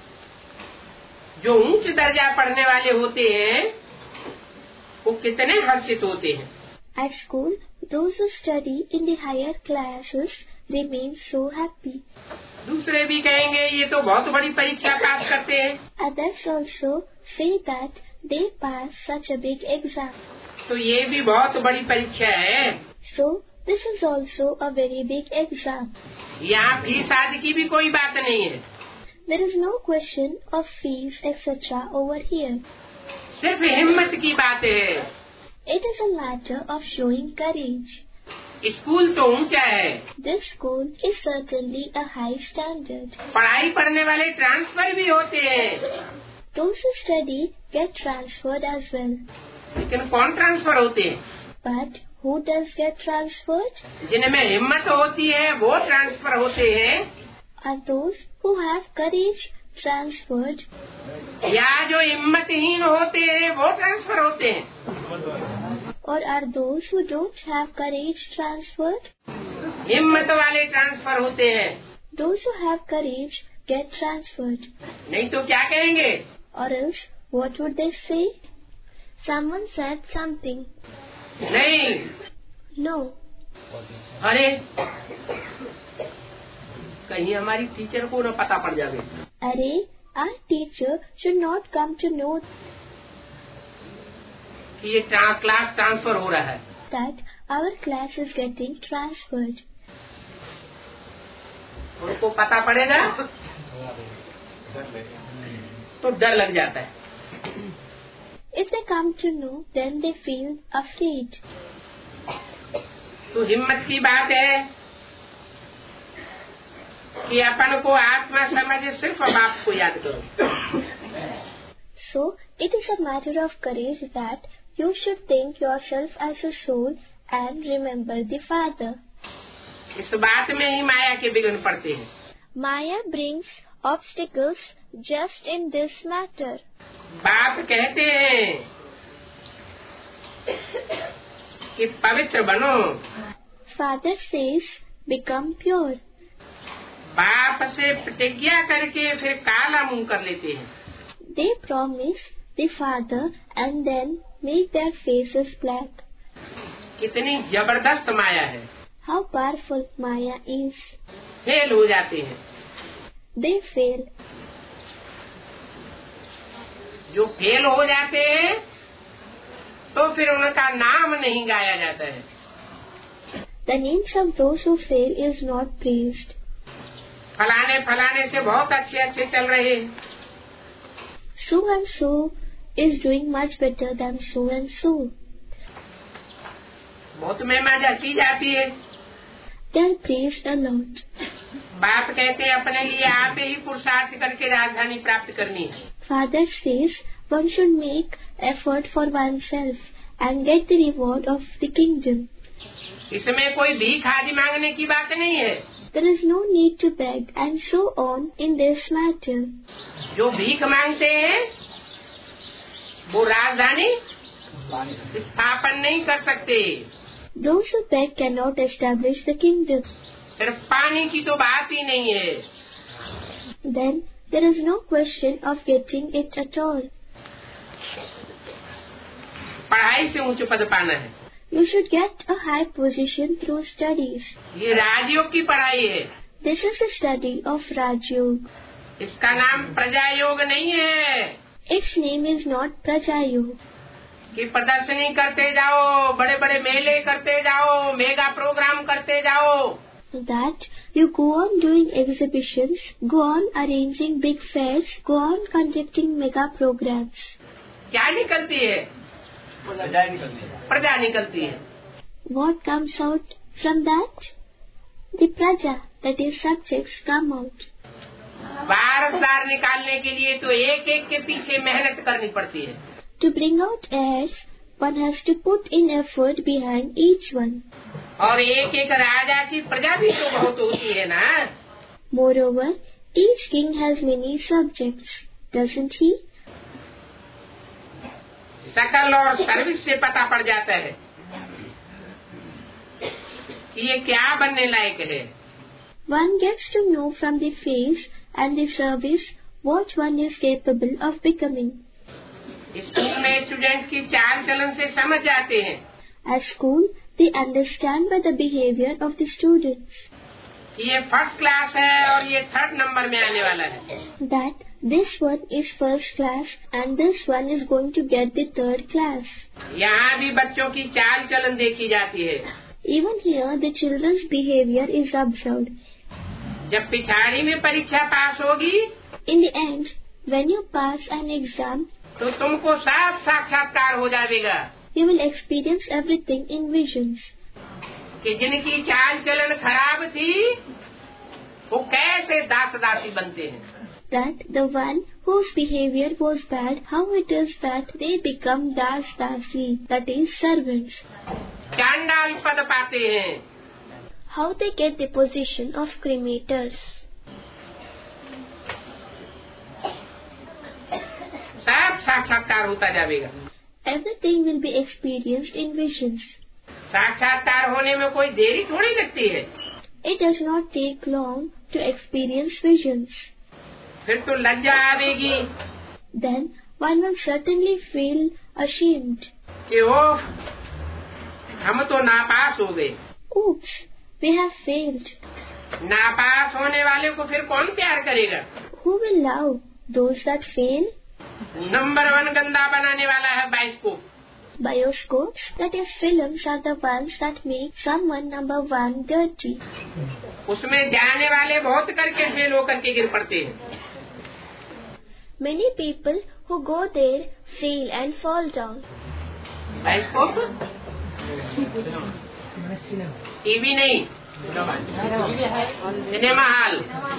जो उच्च दर्जा पढ़ने वाले होते हैं वो कितने हर्षित होते हैं। At school, those who study in the higher classes remain so happy. दूसरे भी कहेंगे ये तो बहुत बड़ी परीक्षा पास करते हैं. Others also say that they pass such a big exam. तो ये भी बहुत बड़ी परीक्षा है. So this is also a very big exam. यहाँ फीस आदि की भी कोई बात नहीं है. There is no question of fees etc. over here. सिर्फ हिम्मत की बात है. It is a matter of showing courage. School तो ऊंचा है. This school is certainly a high standard. पढ़ाई पढ़ने वाले ट्रांसफर भी होते हैं. Those who study get transferred as well. लेकिन कौन ट्रांसफर होते हैं? But who does get transferred? जिनमें हिम्मत होती है वो ट्रांसफर होते हैं. Are those who have courage transferred? या जो हिम्मतहीन होते हैं वो ट्रांसफर होते हैं. Or are those who don't have courage transferred? हिम्मत वाले ट्रांसफर होते हैं. Those who have courage get transferred. नहीं तो क्या कहेंगे? Or else, what would they say? Someone said something. नहीं. No. अरे कहीं हमारी टीचर को न पता पड़ जावे. अरे our teacher should not come to know कि ये क्लास ट्रांसफर हो रहा है. that our class is getting transferred. उनको पता पड़ेगा तो डर लग जाता है. If they come to know, then they feel afraid. तो हिम्मत की बात है कि अपन को आत्मा समझ सिर्फ बाप को याद करो. So it is a matter of courage that you should think yourself as a soul and remember the Father. इस बात में ही माया के विघ्न पड़ते हैं. Maya brings obstacles just in this matter. बाप कहते हैं कि पवित्र बनो. Father says, become pure. बाप से प्रतिज्ञा करके फिर काला मुंह कर लेते हैं. They promise the Father and then make their faces black. कितनी जबरदस्त माया है. How powerful Maya is. Fail हो जाते हैं. They fail. जो फेल हो जाते हैं तो फिर उनका नाम नहीं गाया जाता है. The names of those who fail is not praised. फलाने फलाने से बहुत अच्छे अच्छे चल रहे हैं. So and so is doing much better than so and so. बहुत महिमा जाती जाती है. They are praised a lot. बाप कहते हैं अपने लिए आप ही पुरुषार्थ करके राजधानी प्राप्त करनी है. Father says one should make effort for oneself and get the reward of the kingdom. इसमें कोई भीख आदि मांगने की बात नहीं है. There is no need to beg and so on in this matter. जो भीख मांगते हैं वो राजधानी स्थापन नहीं कर सकते. Those who beg cannot establish the kingdom. सिर्फ पानी की तो बात ही नहीं है. Then there is no question of getting it at all. पढ़ाई से ऊंच पद पाना है. You should get a high position through studies. ये राजयोग की पढ़ाई है. This is a study of Rajयोग. इसका नाम प्रजा योग नहीं है. Its name is not Praja Yoga. कि प्रदर्शनी करते जाओ, बड़े बड़े मेले करते जाओ, मेगा प्रोग्राम करते जाओ. That you go on doing exhibitions, go on arranging big fairs, go on conducting mega programs. क्या निकलती है? प्रजा निकलती है. What comes out from that? The Praja, that is subjects, come out. वारसदार निकालने के लिए तो एक एक के पीछे मेहनत करनी पड़ती है. To bring out heirs, one has to put in effort behind each one. और एक एक राजा की प्रजा भी तो बहुत होती है ना. Moreover, each king has many subjects, doesn't he? शकल और सर्विस से पता पड़ जाता है कि ये क्या बनने लायक है. One gets to know from the face and the service what one is capable of becoming. School में स्टूडेंट की चाल चलन से समझ जाते हैं. At school, they understand by the behavior of the students. ये फर्स्ट क्लास है और ये 3rd नंबर में आने वाला है। That this one is first class and this one is going to get the 3rd class. यहाँ भी बच्चों की चाल चलन देखी जाती है। Even here the children's behavior is observed. जब पिछाड़ी में परीक्षा पास होगी, In the end, when you pass an exam, तो तुमको साफ साक्षात्कार हो जाएगा you will experience everything in visions. कि जिनकी चाल चलन खराब थी वो कैसे दास दासी बनते हैं। That the one whose behavior was bad, how it is that they become das dasi, that is servants. चांडाल पद पाते हैं। How they get the position of crematories. सब साक्षात्कार होता जाएगा। Everything will be experienced in visions. साक्षात्कार होने में कोई देरी थोड़ी लगती है। It does not take long to experience visions. फिर तो लज्जा आवेगी Then one will certainly feel ashamed. कि ओह, हम तो नापास हो गए। Oops, we have failed. नापास होने वाले को फिर कौन प्यार करेगा? Who will love those that fail? Number 1 गंदा बनाने वाला है bioscope. Bioscopes, that is films, are the ones that make someone number 1 dirty. उसमें जाने वाले बहुत करके फेल होकर के गिर पड़ते हैं। Many people who go there fail and fall down. Bioscope TV नहीं, cinema hall.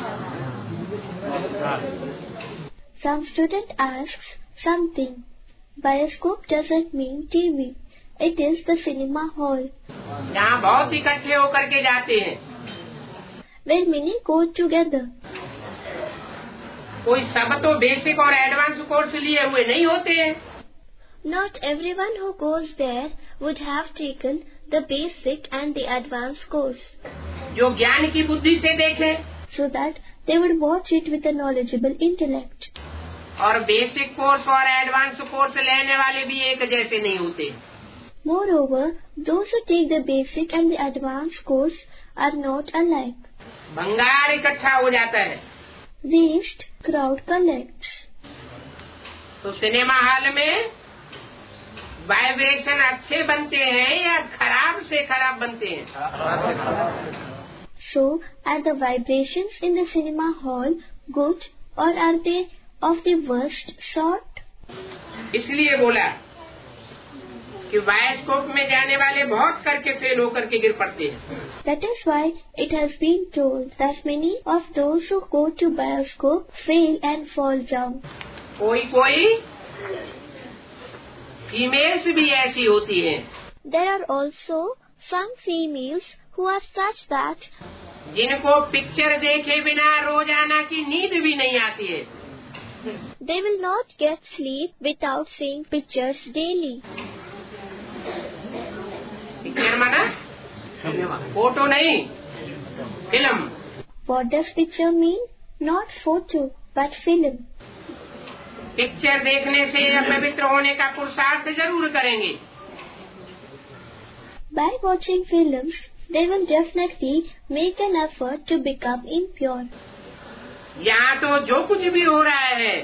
Some student asks something. Bioscope doesn't mean TV. It is the cinema hall. जहाँ बहुत इकट्ठे होकर के जाते हैं। Where many go together. कोई सब तो बेसिक और एडवांस कोर्स लिए हुए नहीं होते हैं। Not everyone who goes there would have taken the basic and the advanced course. जो ज्ञान की बुद्धि से देखे, So that they would watch it with a knowledgeable intellect. और बेसिक कोर्स और एडवांस कोर्स लेने वाले भी एक जैसे नहीं होते। Moreover, those who take the basic and the advanced course are not alike. भंगार इकट्ठा हो जाता है। Waste crowd collects. तो सिनेमा हॉल में वाइब्रेशन अच्छे बनते हैं या खराब से खराब बनते हैं? So, are the vibrations in the cinema hall good or are they of the worst sort? इसलिए बोला कि बायोस्कोप में जाने वाले बहुत करके फेल होकर के गिर पड़ते हैं। That is why it has been told that many of those who go to bioscope fail and fall down. कोई फीमेल्स भी ऐसी होती हैं। There are also some females who are such that जिनको पिक्चर देखे बिना रोजाना की नींद भी नहीं आती है। they will not get sleep without seeing pictures daily. Picture माना फोटो नहीं, film. What does picture mean? Not photo, but film. Picture देखने से अपवित्र होने का पुरुषार्थ जरूर करेंगे। By watching films, they will definitely make an effort to become impure. यहाँ तो जो कुछ भी हो रहा है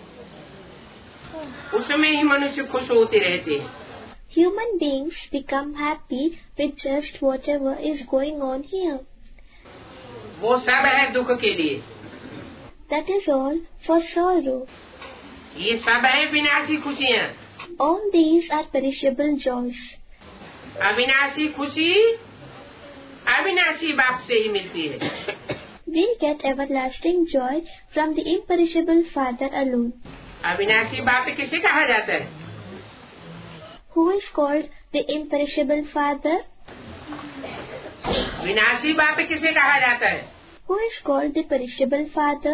उसमें ही मनुष्य खुश होते रहते हैं। Human beings become happy with just whatever is going on here. वो सब है दुख के लिए। That is all for sorrow. ये सब है विनाशी खुशियाँ। All these are perishable joys. अविनाशी खुशी अविनाशी बाप से ही मिलती है। We get everlasting joy from the imperishable Father alone. अविनाशी बाप किसे कहा जाता है? Who is called the imperishable Father? विनाशी बाप किसे कहा जाता है? Who is called the perishable Father?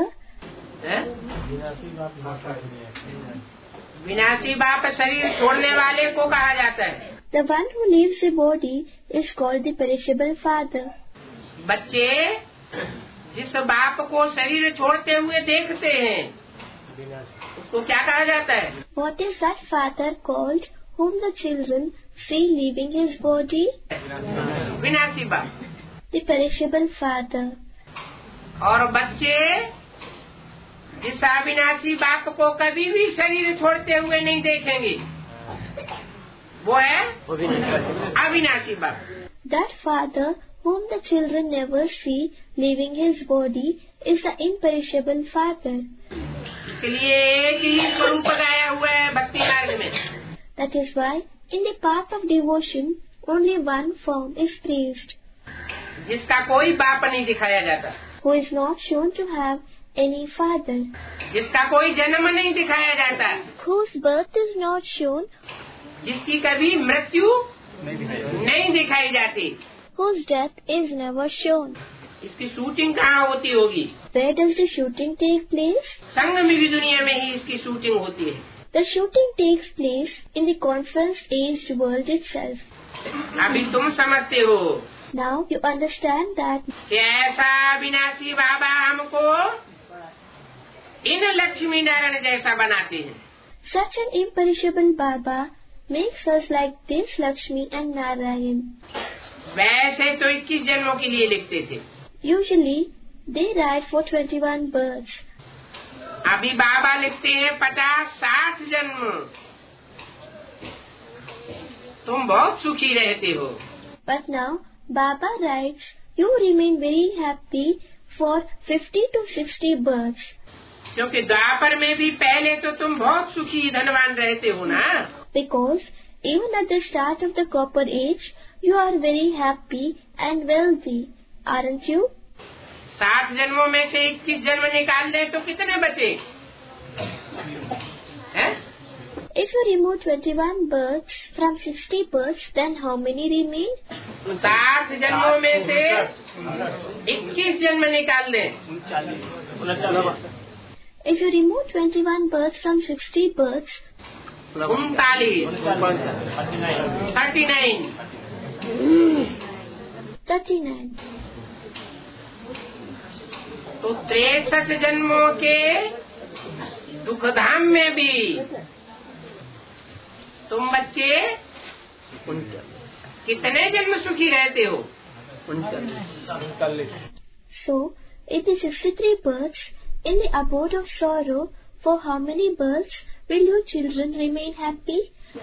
विनाशी बाप शरीर छोड़ने वाले को कहा जाता है। The one who leaves the body is called the perishable Father. बच्चे जिस बाप को शरीर छोड़ते हुए देखते हैं उसको क्या कहा जाता है? What is that Father called whom the children see leaving his body? विनाशी बाप। the perishable father. और बच्चे जिस अविनाशी बाप को कभी भी शरीर छोड़ते हुए नहीं देखेंगे, वो है अविनाशी बाप. That father whom the children never see leaving his body is the imperishable father. इसलिए एक ही स्वरूप गाया हुआ है भक्ति मार्ग में. That is why in the path of devotion only one form is praised, जिसका कोई बाप नहीं दिखाया जाता, who is not shown to have any father, जिसका कोई जन्म नहीं दिखाया जाता, whose birth is not shown, जिसकी कभी मृत्यु नहीं दिखाई जाती, whose death is never shown. इसकी शूटिंग कहाँ होती होगी? Where does the shooting take place? संगम की दुनिया में ही इसकी शूटिंग होती है. The shooting takes place in the conference-aged world itself. अभी तुम समझते हो Now you understand that कि ऐसा विनाशी बाबा हमको इन लक्ष्मी नारायण जैसा बनाते हैं. such an imperishable Baba makes us like this Lakshmi and Narayan. वैसे तो 21 जन्मों के लिए लिखते थे. Usually they write for 21 births. अभी बाबा लिखते हैं 50-60 जन्म. तुम बहुत सुखी रहते हो. But now Baba writes, you remain very happy for 50 to 60 births. क्योंकि द्वापर में भी पहले तो तुम बहुत सुखी धनवान रहते हो ना. Because even at the start of the copper age, you are very happy and wealthy, aren't you? 60 जन्मों में से 21 जन्म निकाल दे तो कितने बचे हैं? If you remove 21 births from 60 births, then how many remain? 60 जन्मों में से 21 जन्म निकाल दे. If you remove 21 births from 60 births, 39. तो 63 जन्मों के दुखधाम में भी तुम बच्चे कितने जन्म सुखी रहते हो? So, in the 63 births, in the abode of sorrow, for how many births will your children remain happy?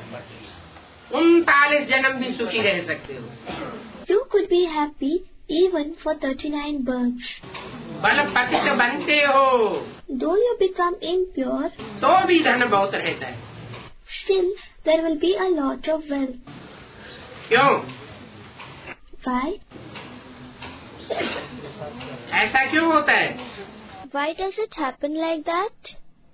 39 जन्म भी सुखी रह सकते हो. You could be happy even for 39 births. बल पतित बनते हो Though you become impure, तो भी धन बहुत रहता है. still there will be a lot of wealth. क्यों? Why? ऐसा क्यों होता है? Why does it happen like that?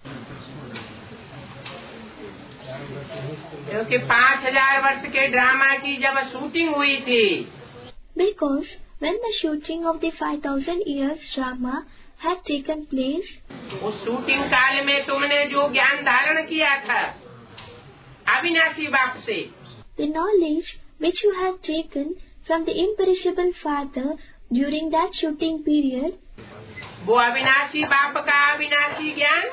क्योंकि 5000 वर्ष के ड्रामा की जब शूटिंग हुई थी, Because when the shooting of the 5000 years drama had taken place, उस शूटिंग काल में तुमने जो ज्ञान धारण किया था अविनाशी बाप से, the knowledge which you had taken from the imperishable Father during that shooting period, वो अविनाशी बाप का अविनाशी ज्ञान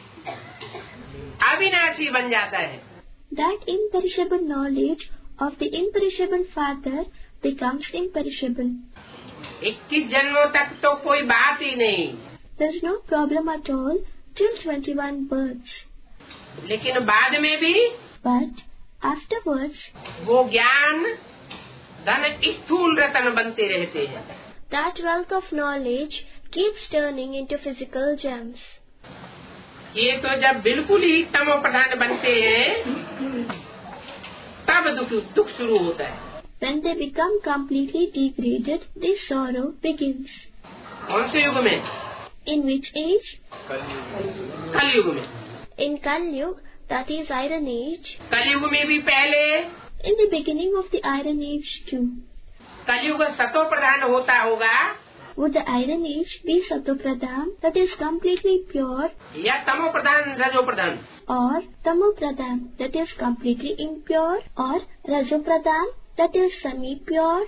अविनाशी बन जाता है. that imperishable knowledge of the imperishable Father becomes imperishable. 21 जन्मों तक तो कोई बात ही नहीं. There's no problem at all till 21 births. लेकिन बाद में भी But afterwards, वो ज्ञान धन स्थूल रतन बनते रहते हैं. that wealth of knowledge keeps turning into physical gems. ये तो जब बिल्कुल ही तमो प्रधान बनते हैं तब दुख शुरू होता है. When they become completely degraded, the sorrow begins. कौन से युग में? In which age? कलयुग में. In Kali Yuga, that is Iron Age. कलयुग में भी पहले In the beginning of the Iron Age too. कलयुग सतो प्रधान होता होगा Would the Iron Age be Satopradhan, that is completely pure, या तमो प्रधान रजो प्रधान? or Tamopradhan, that is completely impure, or Rajopradhan, that is semi-pure?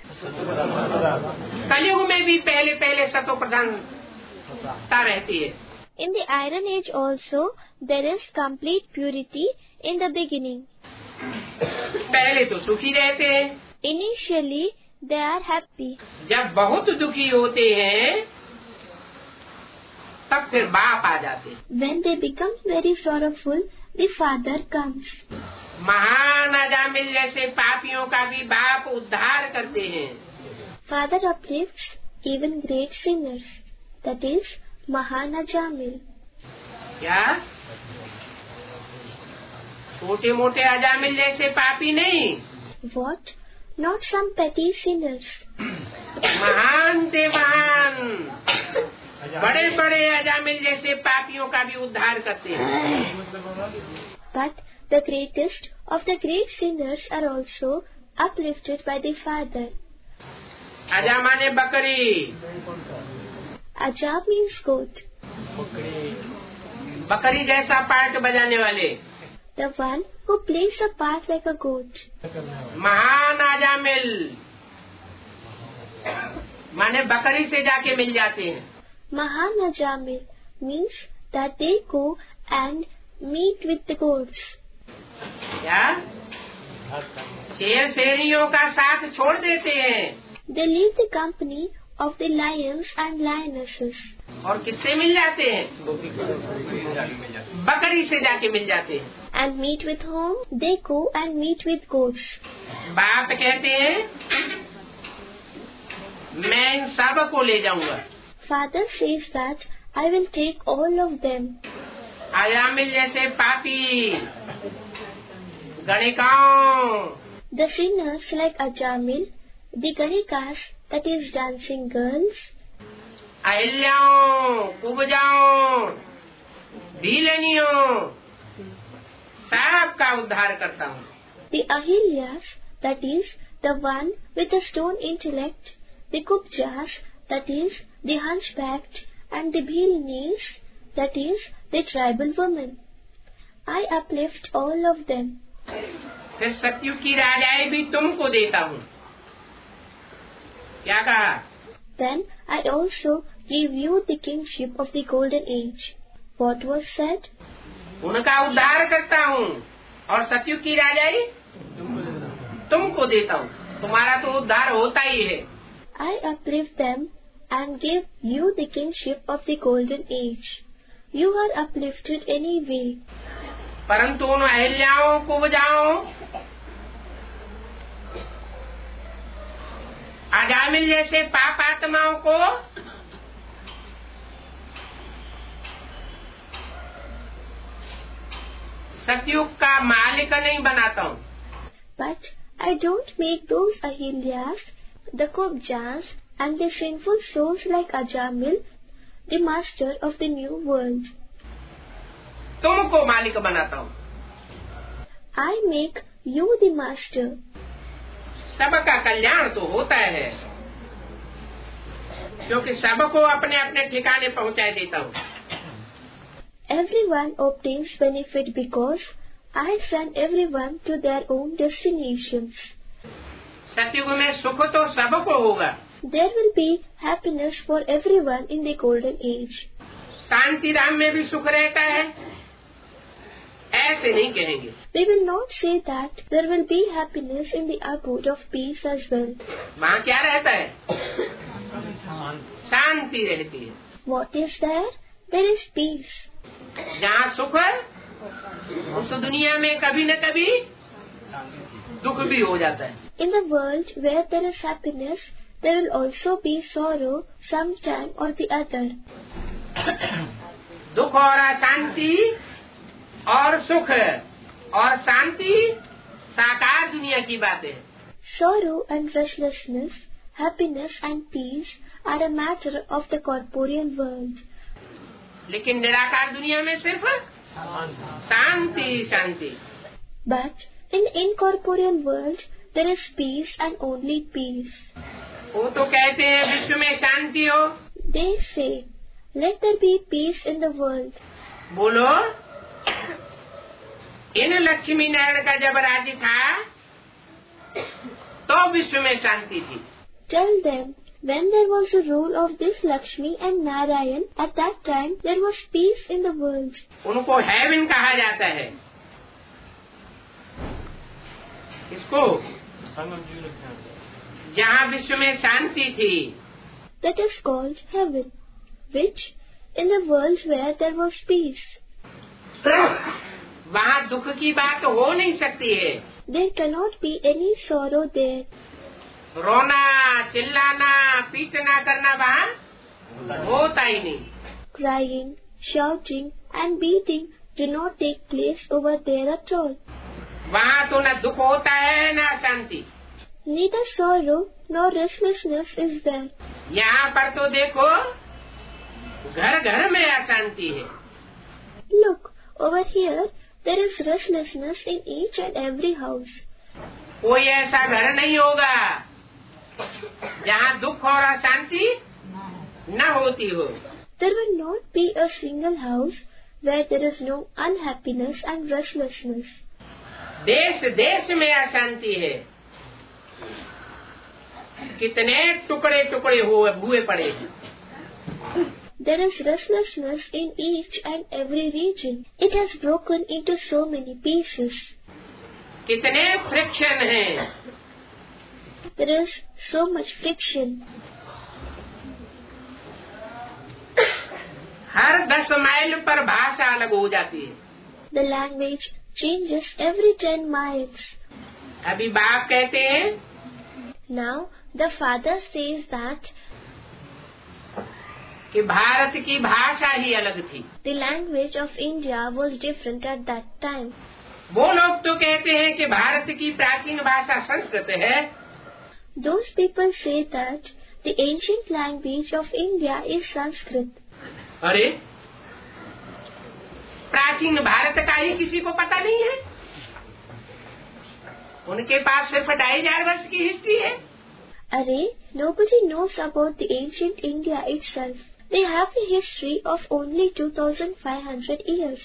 कलयुग में भी पहले सतो प्रधानता रहती है. In the Iron Age also, there is complete purity in the beginning. पहले तो सुखी रहते हैं. Initially, they are happy. जब बहुत दुखी होते हैं तब फिर बाप आ जाते हैं। When they become very sorrowful, the father comes. महान अजामिल जैसे पापियों का भी बाप उद्धार करते हैं। Father uplifts even great sinners. That is Mahan Ajamil. क्या? छोटे मोटे अजामिल जैसे पापी नहीं। What? Not some petty sinners. महान से महान बड़े बड़े अजामिल जैसे पापियों का भी उद्धार करते हैं। But the greatest of the great sinners are also uplifted by the Father. अजा माने बकरी। Ajab means goat. बकरी जैसा पार्ट बजाने वाले। The one who plays a part like a goat. महान अजामिल माने बकरी से जाके मिल जाते हैं। Mahan Ajamil means that they go and meet with the goats. क्या? शेर शेरियों का साथ छोड़ देते हैं। They leave the company of the lions and lionesses. और किससे मिल जाते हैं? बकरी से जाके मिल जाते हैं। And meet with whom? They go and meet with goats. बाप कहते हैं मैं इन सब को ले जाऊंगा। Father says that I will take all of them. Ajamil जैसे पापी गणिकाओं। The sinners like Ajamil, the Ganikas, that is dancing girls, अहिल्याओं, कुबजाओं, भीलनियों, सबका उद्धार करता हूँ। the Ahilyas, that is the one with the stone intellect, the Kubjas, that is the hunchbacked, and the Bhilinis, that is the tribal women. I uplift all of them. फिर सतयुग की राजाएं भी तुमको देता हूँ। क्या कहा? Then I also give you the kingship of the golden age. What was said? उनका उद्धार करता हूँ और सतयुग की राजाई तुमको देता हूँ। तुम्हारा तो उद्धार होता ही है। I uplift them and give you the kingship of the golden age. You are uplifted anyway. परंतु उन अहिल्याओं को बजाओ, अजामिल जैसे पाप आत्माओं को सतयुग का मालिक नहीं बनाता हूँ। But I don't make those Ahilyas, the Kubjas, and the sinful souls like Ajamil, the master of the new world. तुमको मालिक बनाता हूँ। I make you the master. सबका कल्याण तो होता है क्योंकि सबको अपने अपने ठिकाने पहुँचा देता हूँ। Everyone obtains benefit because I send everyone to their own destinations. सतयुग में सुख तो सबको होगा। There will be happiness for everyone in the golden age. शांति धाम में भी सुख रहता है, ऐसे नहीं कहेंगे। We will not say that there will be happiness in the abode of peace as well. वहाँ क्या रहता है? शांति रहती है। What is there? There is peace. जहाँ सुख है उस दुनिया में कभी न कभी दुख भी हो जाता है। In the world where there is happiness, there will also be sorrow sometime or the other. दुख और अशांति और सुख और शांति साकार दुनिया की बात है। Sorrow and restlessness, happiness and peace are a matter of the corporeal world. लेकिन निराकार दुनिया में सिर्फ शांति शांति। But in incorporeal world, there is peace and only peace. वो तो कहते हैं विश्व में शांति हो। They say, let there be peace in the world. बोलो, इन लक्ष्मी नारायण का जब राज्य था तो विश्व में शांति थी। Tell them, when there was the rule of this Lakshmi and Narayan, at that time there was peace in the world. उनको हेवन कहा जाता है। इसको जहाँ विश्व में शांति थी, that is called heaven, which in the world where there was peace, वहाँ दुख की बात हो नहीं सकती है। there cannot be any sorrow there. रोना, चिल्लाना, पीटना करना वहाँ होता ही नहीं। Crying, shouting and beating do not take place over there at all. वहाँ तो न दुख होता है न शांति। Neither sorrow nor restlessness is there. यहाँ पर तो देखो घर घर में अशांति है। Look, over here there is restlessness in each and every house. कोई ऐसा घर नहीं होगा जहाँ दुख और अशांति न होती हो। There will not be a single house where there is no unhappiness and restlessness. देश देश में अशांति है। कितने टुकड़े टुकड़े हुए पड़े हैं। There is restlessness in each and every region. It has broken into so many pieces. कितने फ्रिक्शन हैं। There is so much friction. हर 10 माइल पर भाषा अलग हो जाती है। The language changes every 10 miles. अभी बाप कहते हैं, Now the father says that कि भारत की भाषा ही अलग थी। the language of India was different at that time. वो लोग तो कहते हैं कि भारत की प्राचीन भाषा संस्कृत है। Those people say that the ancient language of India is Sanskrit. अरे प्राचीन भारत का ही किसी को पता नहीं है। उनके पास सिर्फ 2500 वर्ष की हिस्ट्री है। Array, nobody knows about the ancient India itself. They have a history of only 2500 years.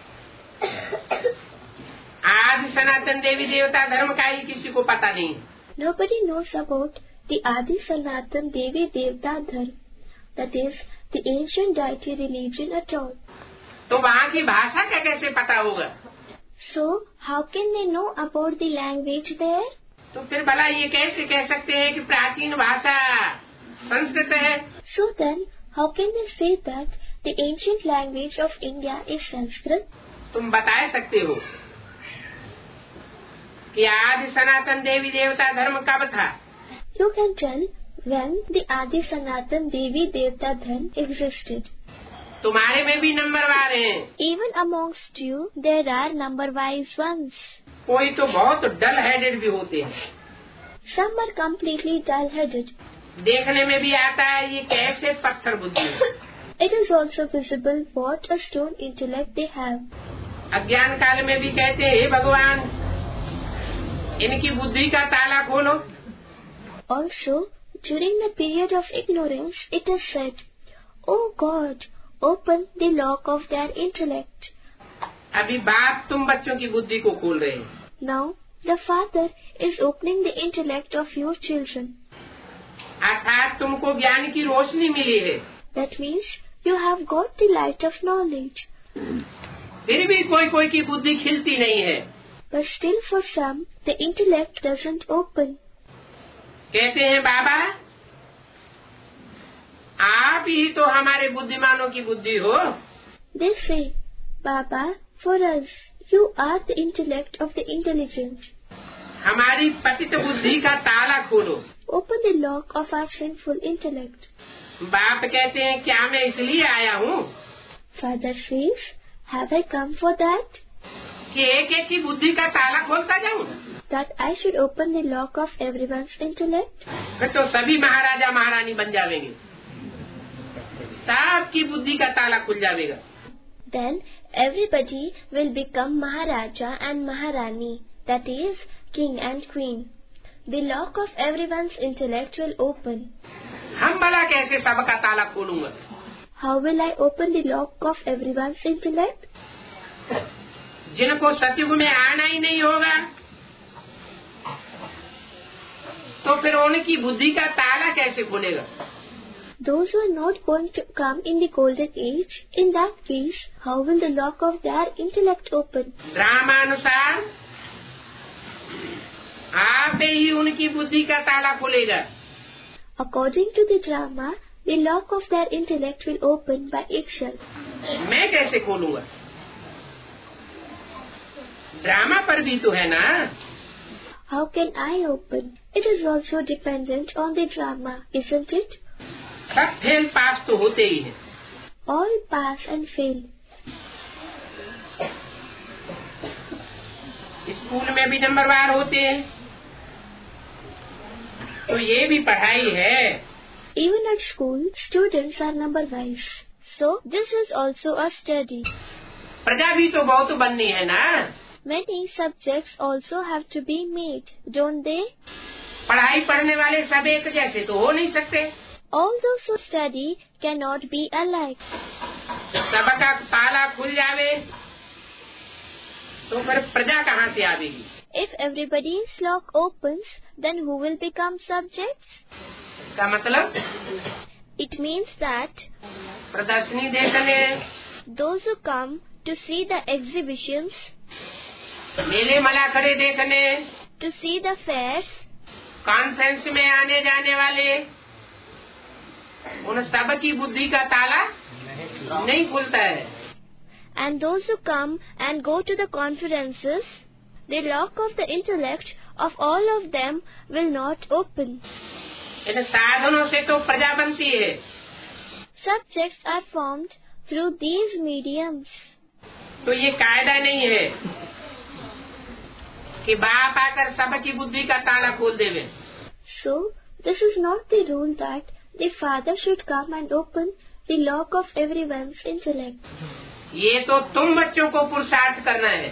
आज सनातन देवी देवता धर्म का ही किसी को पता नहीं। Nobody knows about the Adi Sanatan Devi Devta Dharma, that is, the ancient deity religion at all. तो वहाँ की भाषा का कैसे पता होगा? So, how can they know about the language there? तो फिर भला ये कैसे कह सकते हैं कि प्राचीन भाषा संस्कृत है? So then, how can they say that the ancient language of India is Sanskrit? तुम बता सकते हो कि आज सनातन देवी देवता धर्म कब था? You can tell when the Adi Sanatan Devi Devta Dharma existed. तुम्हारे में भी नंबरवार हैं। Even amongst you, there are number-wise ones. कोई तो बहुत डल हेडेड भी होते हैं। Some are completely dull-headed. देखने में भी आता है ये कैसे पत्थर बुद्धि है। It is also visible what a stone intellect they have. अज्ञान काल में भी कहते हैं, हे भगवान इनकी बुद्धि का ताला खोलो। Also, during the period of ignorance, it is said, "Oh God, open the lock of their intellect." अभी बाप तुम बच्चों की बुद्धि को खोल रहे हैं। Now, the Father is opening the intellect of your children. अर्थात तुमको ज्ञान की रोशनी मिली है। That means you have got the light of knowledge. फिर भी कोई कोई की बुद्धि खिलती नहीं है। But still for some, the intellect doesn't open. कहते हैं बाबा आप ही तो हमारे बुद्धिमानों की बुद्धि हो। They say, Baba, for us, you are the intellect of the intelligent. हमारी पतित बुद्धि का ताला खोलो। Open the lock of our sinful intellect. बाप कहते हैं क्या मैं इसलिए आया हूँ Father says, have I come for that? कि एक एक की बुद्धि का ताला खोलता जाऊँ? That I should open the lock of everyone's intellect? फिर तो सभी महाराजा महारानी बन जाएंगे, सबकी बुद्धि का ताला खुल जाएगा। Then everybody will become Maharaja and Maharani, that is, king and queen. The lock of everyone's intellect will open. हम भला कैसे सबका ताला खोलूंगा? How will I open the lock of everyone's intellect? जिनको सतयुग में आना ही नहीं होगा तो फिर उनकी बुद्धि का ताला कैसे खुलेगा? Those who are not going to come in the golden age, in that case, how will the lock of their intellect open? ड्रामानुसार आप ही उनकी बुद्धि का ताला खुलेगा। According to the drama, the lock of their intellect will open by itself. मैं कैसे खोलूंगा? Drama पर भी तो है ना। How can I open? It is also dependent on the drama, isn't it? सब फेल पास तो होते ही हैं। All pass and fail. School में भी नंबरवार होते हैं, तो ये भी पढ़ाई है। Even at school, students are number wise. So this is also a study. प्रजा भी तो बहुत बननी है ना। Many subjects also have to be made, don't they? पढ़ाई पढ़ने वाले सब एक जैसे तो हो नहीं सकते। All those who study cannot be alike. सबका ताला खुल जावे तो फिर प्रजा कहाँ से आवेगी? If everybody's lock opens, then who will become subjects? इसका मतलब It means that प्रदर्शनी देखने, those who come to see the exhibitions, मेले मलाखड़े देखने, to see the fairs, conference में आने जाने वाले, उन सब की बुद्धि का ताला नहीं खुलता है। and those who come and go to the conferences, the lock of the intellect of all of them will not open. इन साधनों से तो प्रजा बनती है। Subjects are formed through these mediums. तो ये कायदा नहीं है कि बाप आकर सबकी बुद्धि का ताला खोल देवे। So, this is not the rule that the father should come and open the lock of everyone's intellect. ये तो तुम बच्चों को पुरुषार्थ करना है।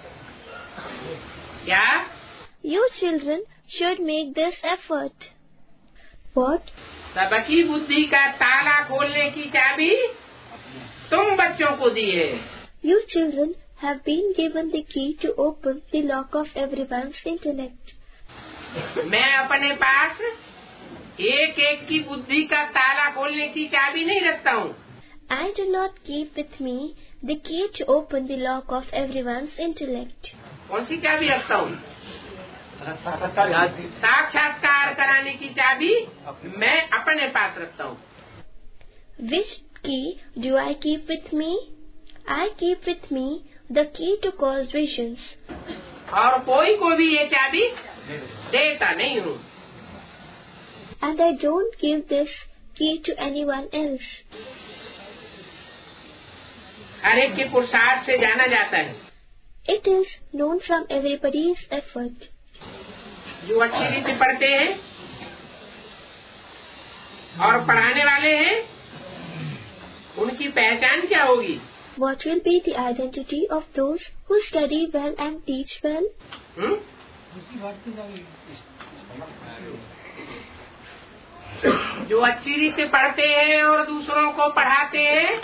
क्या? You children should make this effort. What? सबकी बुद्धि का ताला खोलने की चाबी तुम बच्चों को दी है। You children have been given the key to open the lock of everyone's intellect. मैं अपने पास एक एक की बुद्धि का ताला खोलने की चाबी नहीं रखता हूँ। I do not keep with me the key to open the lock of everyone's intellect. कौन सी चाबी रखता हूँ? साक्षात्कार कराने की चाबी मैं अपने पास रखता हूँ। Which key do I keep with me? I keep with me the key to cause visions. और कोई को भी ये चाबी देता नहीं हूँ। And I don't give this key to anyone else. हर एक के पुरुषार्थ से जाना जाता है। It is known from everybody's effort. जो अच्छी रीति पढ़ते हैं और पढ़ाने वाले हैं, उनकी पहचान क्या होगी? What will be the identity of those who study well and teach well? जो अच्छी रीति पढ़ते हैं और दूसरों को पढ़ाते हैं,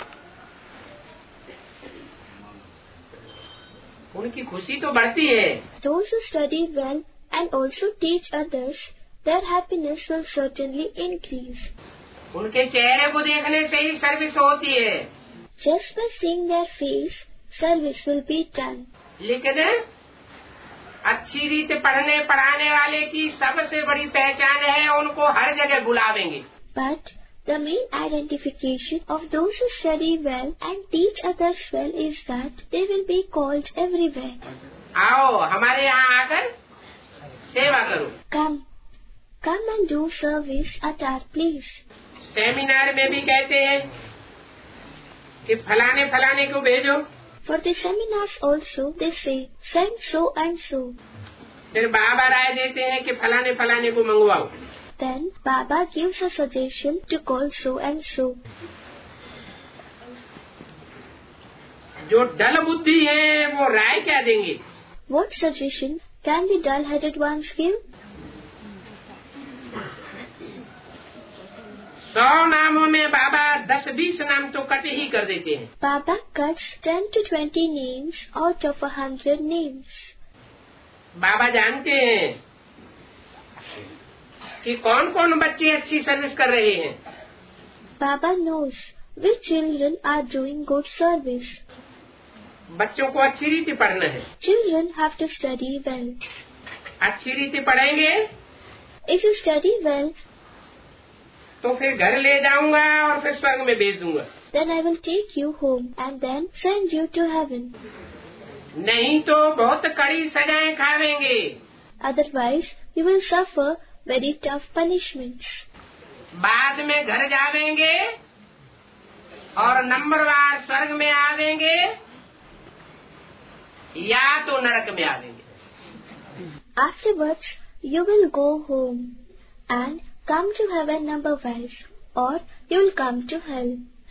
उनकी खुशी तो बढ़ती है। Those who study well and also teach others, their happiness will certainly increase. उनके चेहरे को देखने से ही सर्विस होती है। Just by seeing their face, service will be done. लेकिन अच्छी रीति पढ़ने पढ़ाने वाले की सबसे बड़ी पहचान है, उनको हर जगह बुलावेंगे। But the main identification of those who study well and teach others well is that they will be called everywhere. आओ हमारे यहाँ आकर सेवा करो। Come and do service at our place. Seminar में भी कहते हैं कि फलाने फलाने को भेजो। For the seminars also they say, send so and so. फिर बाबा राय देते हैं कि फलाने फलाने को मंगवाओ। Then Baba gives a suggestion to call so and so. जो डल बुद्धि है वो राय क्या देंगे? What suggestion can the dull-headed ones give? 100 नामों में बाबा 10-20 नाम तो कट ही कर देते हैं। Baba cuts 10 to 20 names out of 100 names. बाबा जानते हैं कि कौन कौन बच्चे अच्छी सर्विस कर रहे हैं। Baba knows which children are doing good service. बच्चों को अच्छी रीति पढ़ना है। Children have to study well. अच्छी रीति पढ़ेंगे If you study well, तो फिर घर ले जाऊंगा और फिर स्वर्ग में भेज दूंगा। then I will take you home and then send you to heaven. नहीं तो बहुत कड़ी सजाएं खावेंगे। Otherwise, you will suffer very tough punishments. बाद में घर जावेंगे और नंबरवार स्वर्ग में आवेंगे या तो नरक में आवेंगे। Afterwards, you will go home and come to heaven number-wise, or you will come to hell.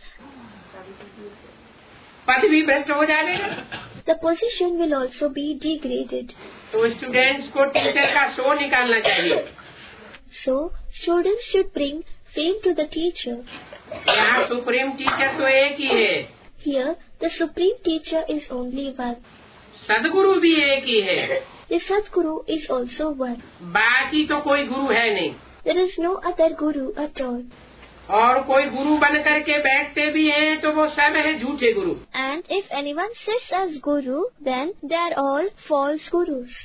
पद भी भ्रष्ट हो जाएगा। The position will also be degraded. तो स्टूडेंट्स को टीचर का शो निकालना चाहिए। So, students should bring fame to the teacher. यहाँ सुप्रीम टीचर तो एक ही है। Here, the supreme teacher is only one. सदगुरु भी एक ही है। The Sadguru is also one. बाकी तो कोई गुरु है नहीं। There is no other guru at all. और कोई गुरु बन करके बैठते भी हैं तो वो सब है झूठे गुरु। And if anyone sits as guru, then they are all false gurus.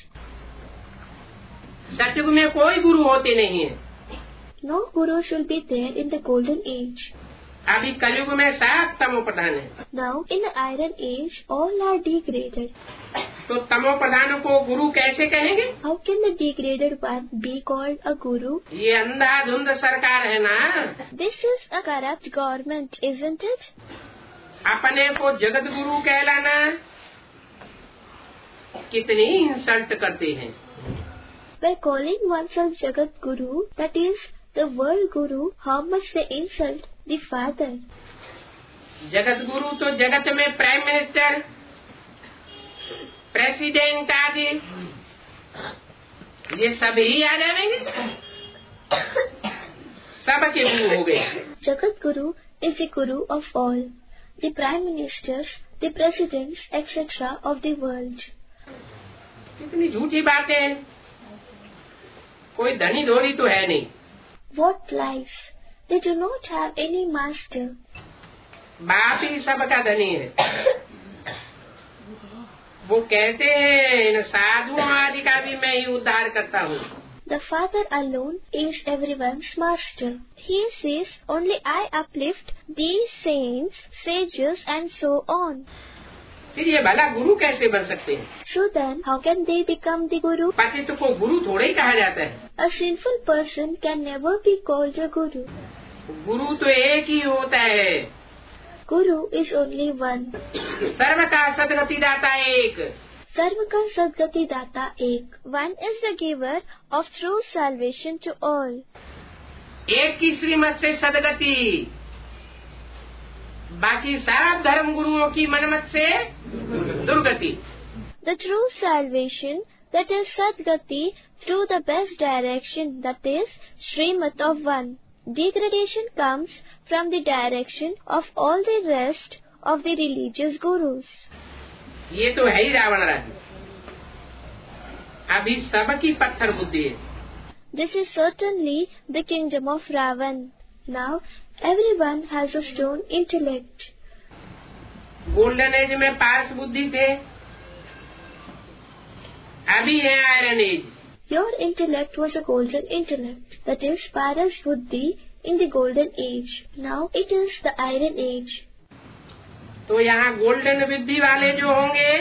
सतयुग में कोई गुरु होते नहीं है। No gurus will be there in the golden age. अभी कलयुग में सब तमो प्रधान है। Now, in the iron age, all are degraded. तो तमो प्रधान को गुरु कैसे कहेंगे? How can the degraded one be called a guru? ये अंधाधुंध सरकार है ना। This is a corrupt government, isn't it? अपने को जगत गुरु कहलाना कितनी इंसल्ट करते हैं। By calling oneself Jagat Guru, that is, the world guru, how much they insult the Father. Jagat Guru तो जगत में प्राइम मिनिस्टर, प्रेसिडेंट आदि ये सभी आ जाएंगे, सबके गुरु हो गए। Jagat Guru is the guru of all, the prime ministers, the presidents, etc. of the world. कितनी झूठी बातें। कोई धनी धोरी तो है नहीं। What lies! They do not have any master. बाप ही सबका धनी है। वो कहते हैं इन साधुओं आदि का भी मैं ही उद्धार करता हूँ। The Father alone is everyone's master. He says, only I uplift these saints, sages and so on. फिर ये भला गुरु कैसे बन सकते हैं? So then, how can they become the guru? पतित को गुरु थोड़े ही कहा जाता है। A sinful person can never be called a guru. गुरु तो एक ही होता है। Guru is only one. सर्व का सदगति दाता एक। Sarva ka Sadgati Data ek. One is the giver of true salvation to all. एक की श्रीमत से सदगति, बाकी सब धर्म गुरुओं की मनमत से दुर्गति। The true salvation, that is Sadgati, through the best direction, that is Srimat of one. Degradation comes from the direction of all the rest of the religious gurus. ये तो है ही रावण राज्य। अभी सबकी पत्थर बुद्धि है। This is certainly the kingdom of Ravan. Now, everyone has a stone intellect. Golden age में पारस बुद्धि थे, अभी है iron age. Your intellect was a golden intellect, that is Paras Buddhi in the golden age. Now it is the iron age. तो यहाँ golden बुद्धि वाले जो होंगे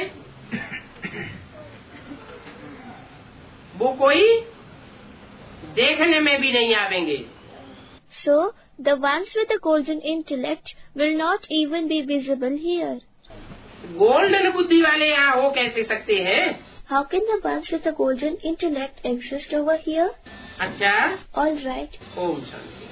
वो कोई देखने में भी नहीं आवेंगे। So the ones with the golden intellect will not even be visible here. Golden बुद्धि वाले यहाँ हो कैसे सकते हैं? How can the ones with the golden intellect exist over here? अच्छा, All right. ओम शांति।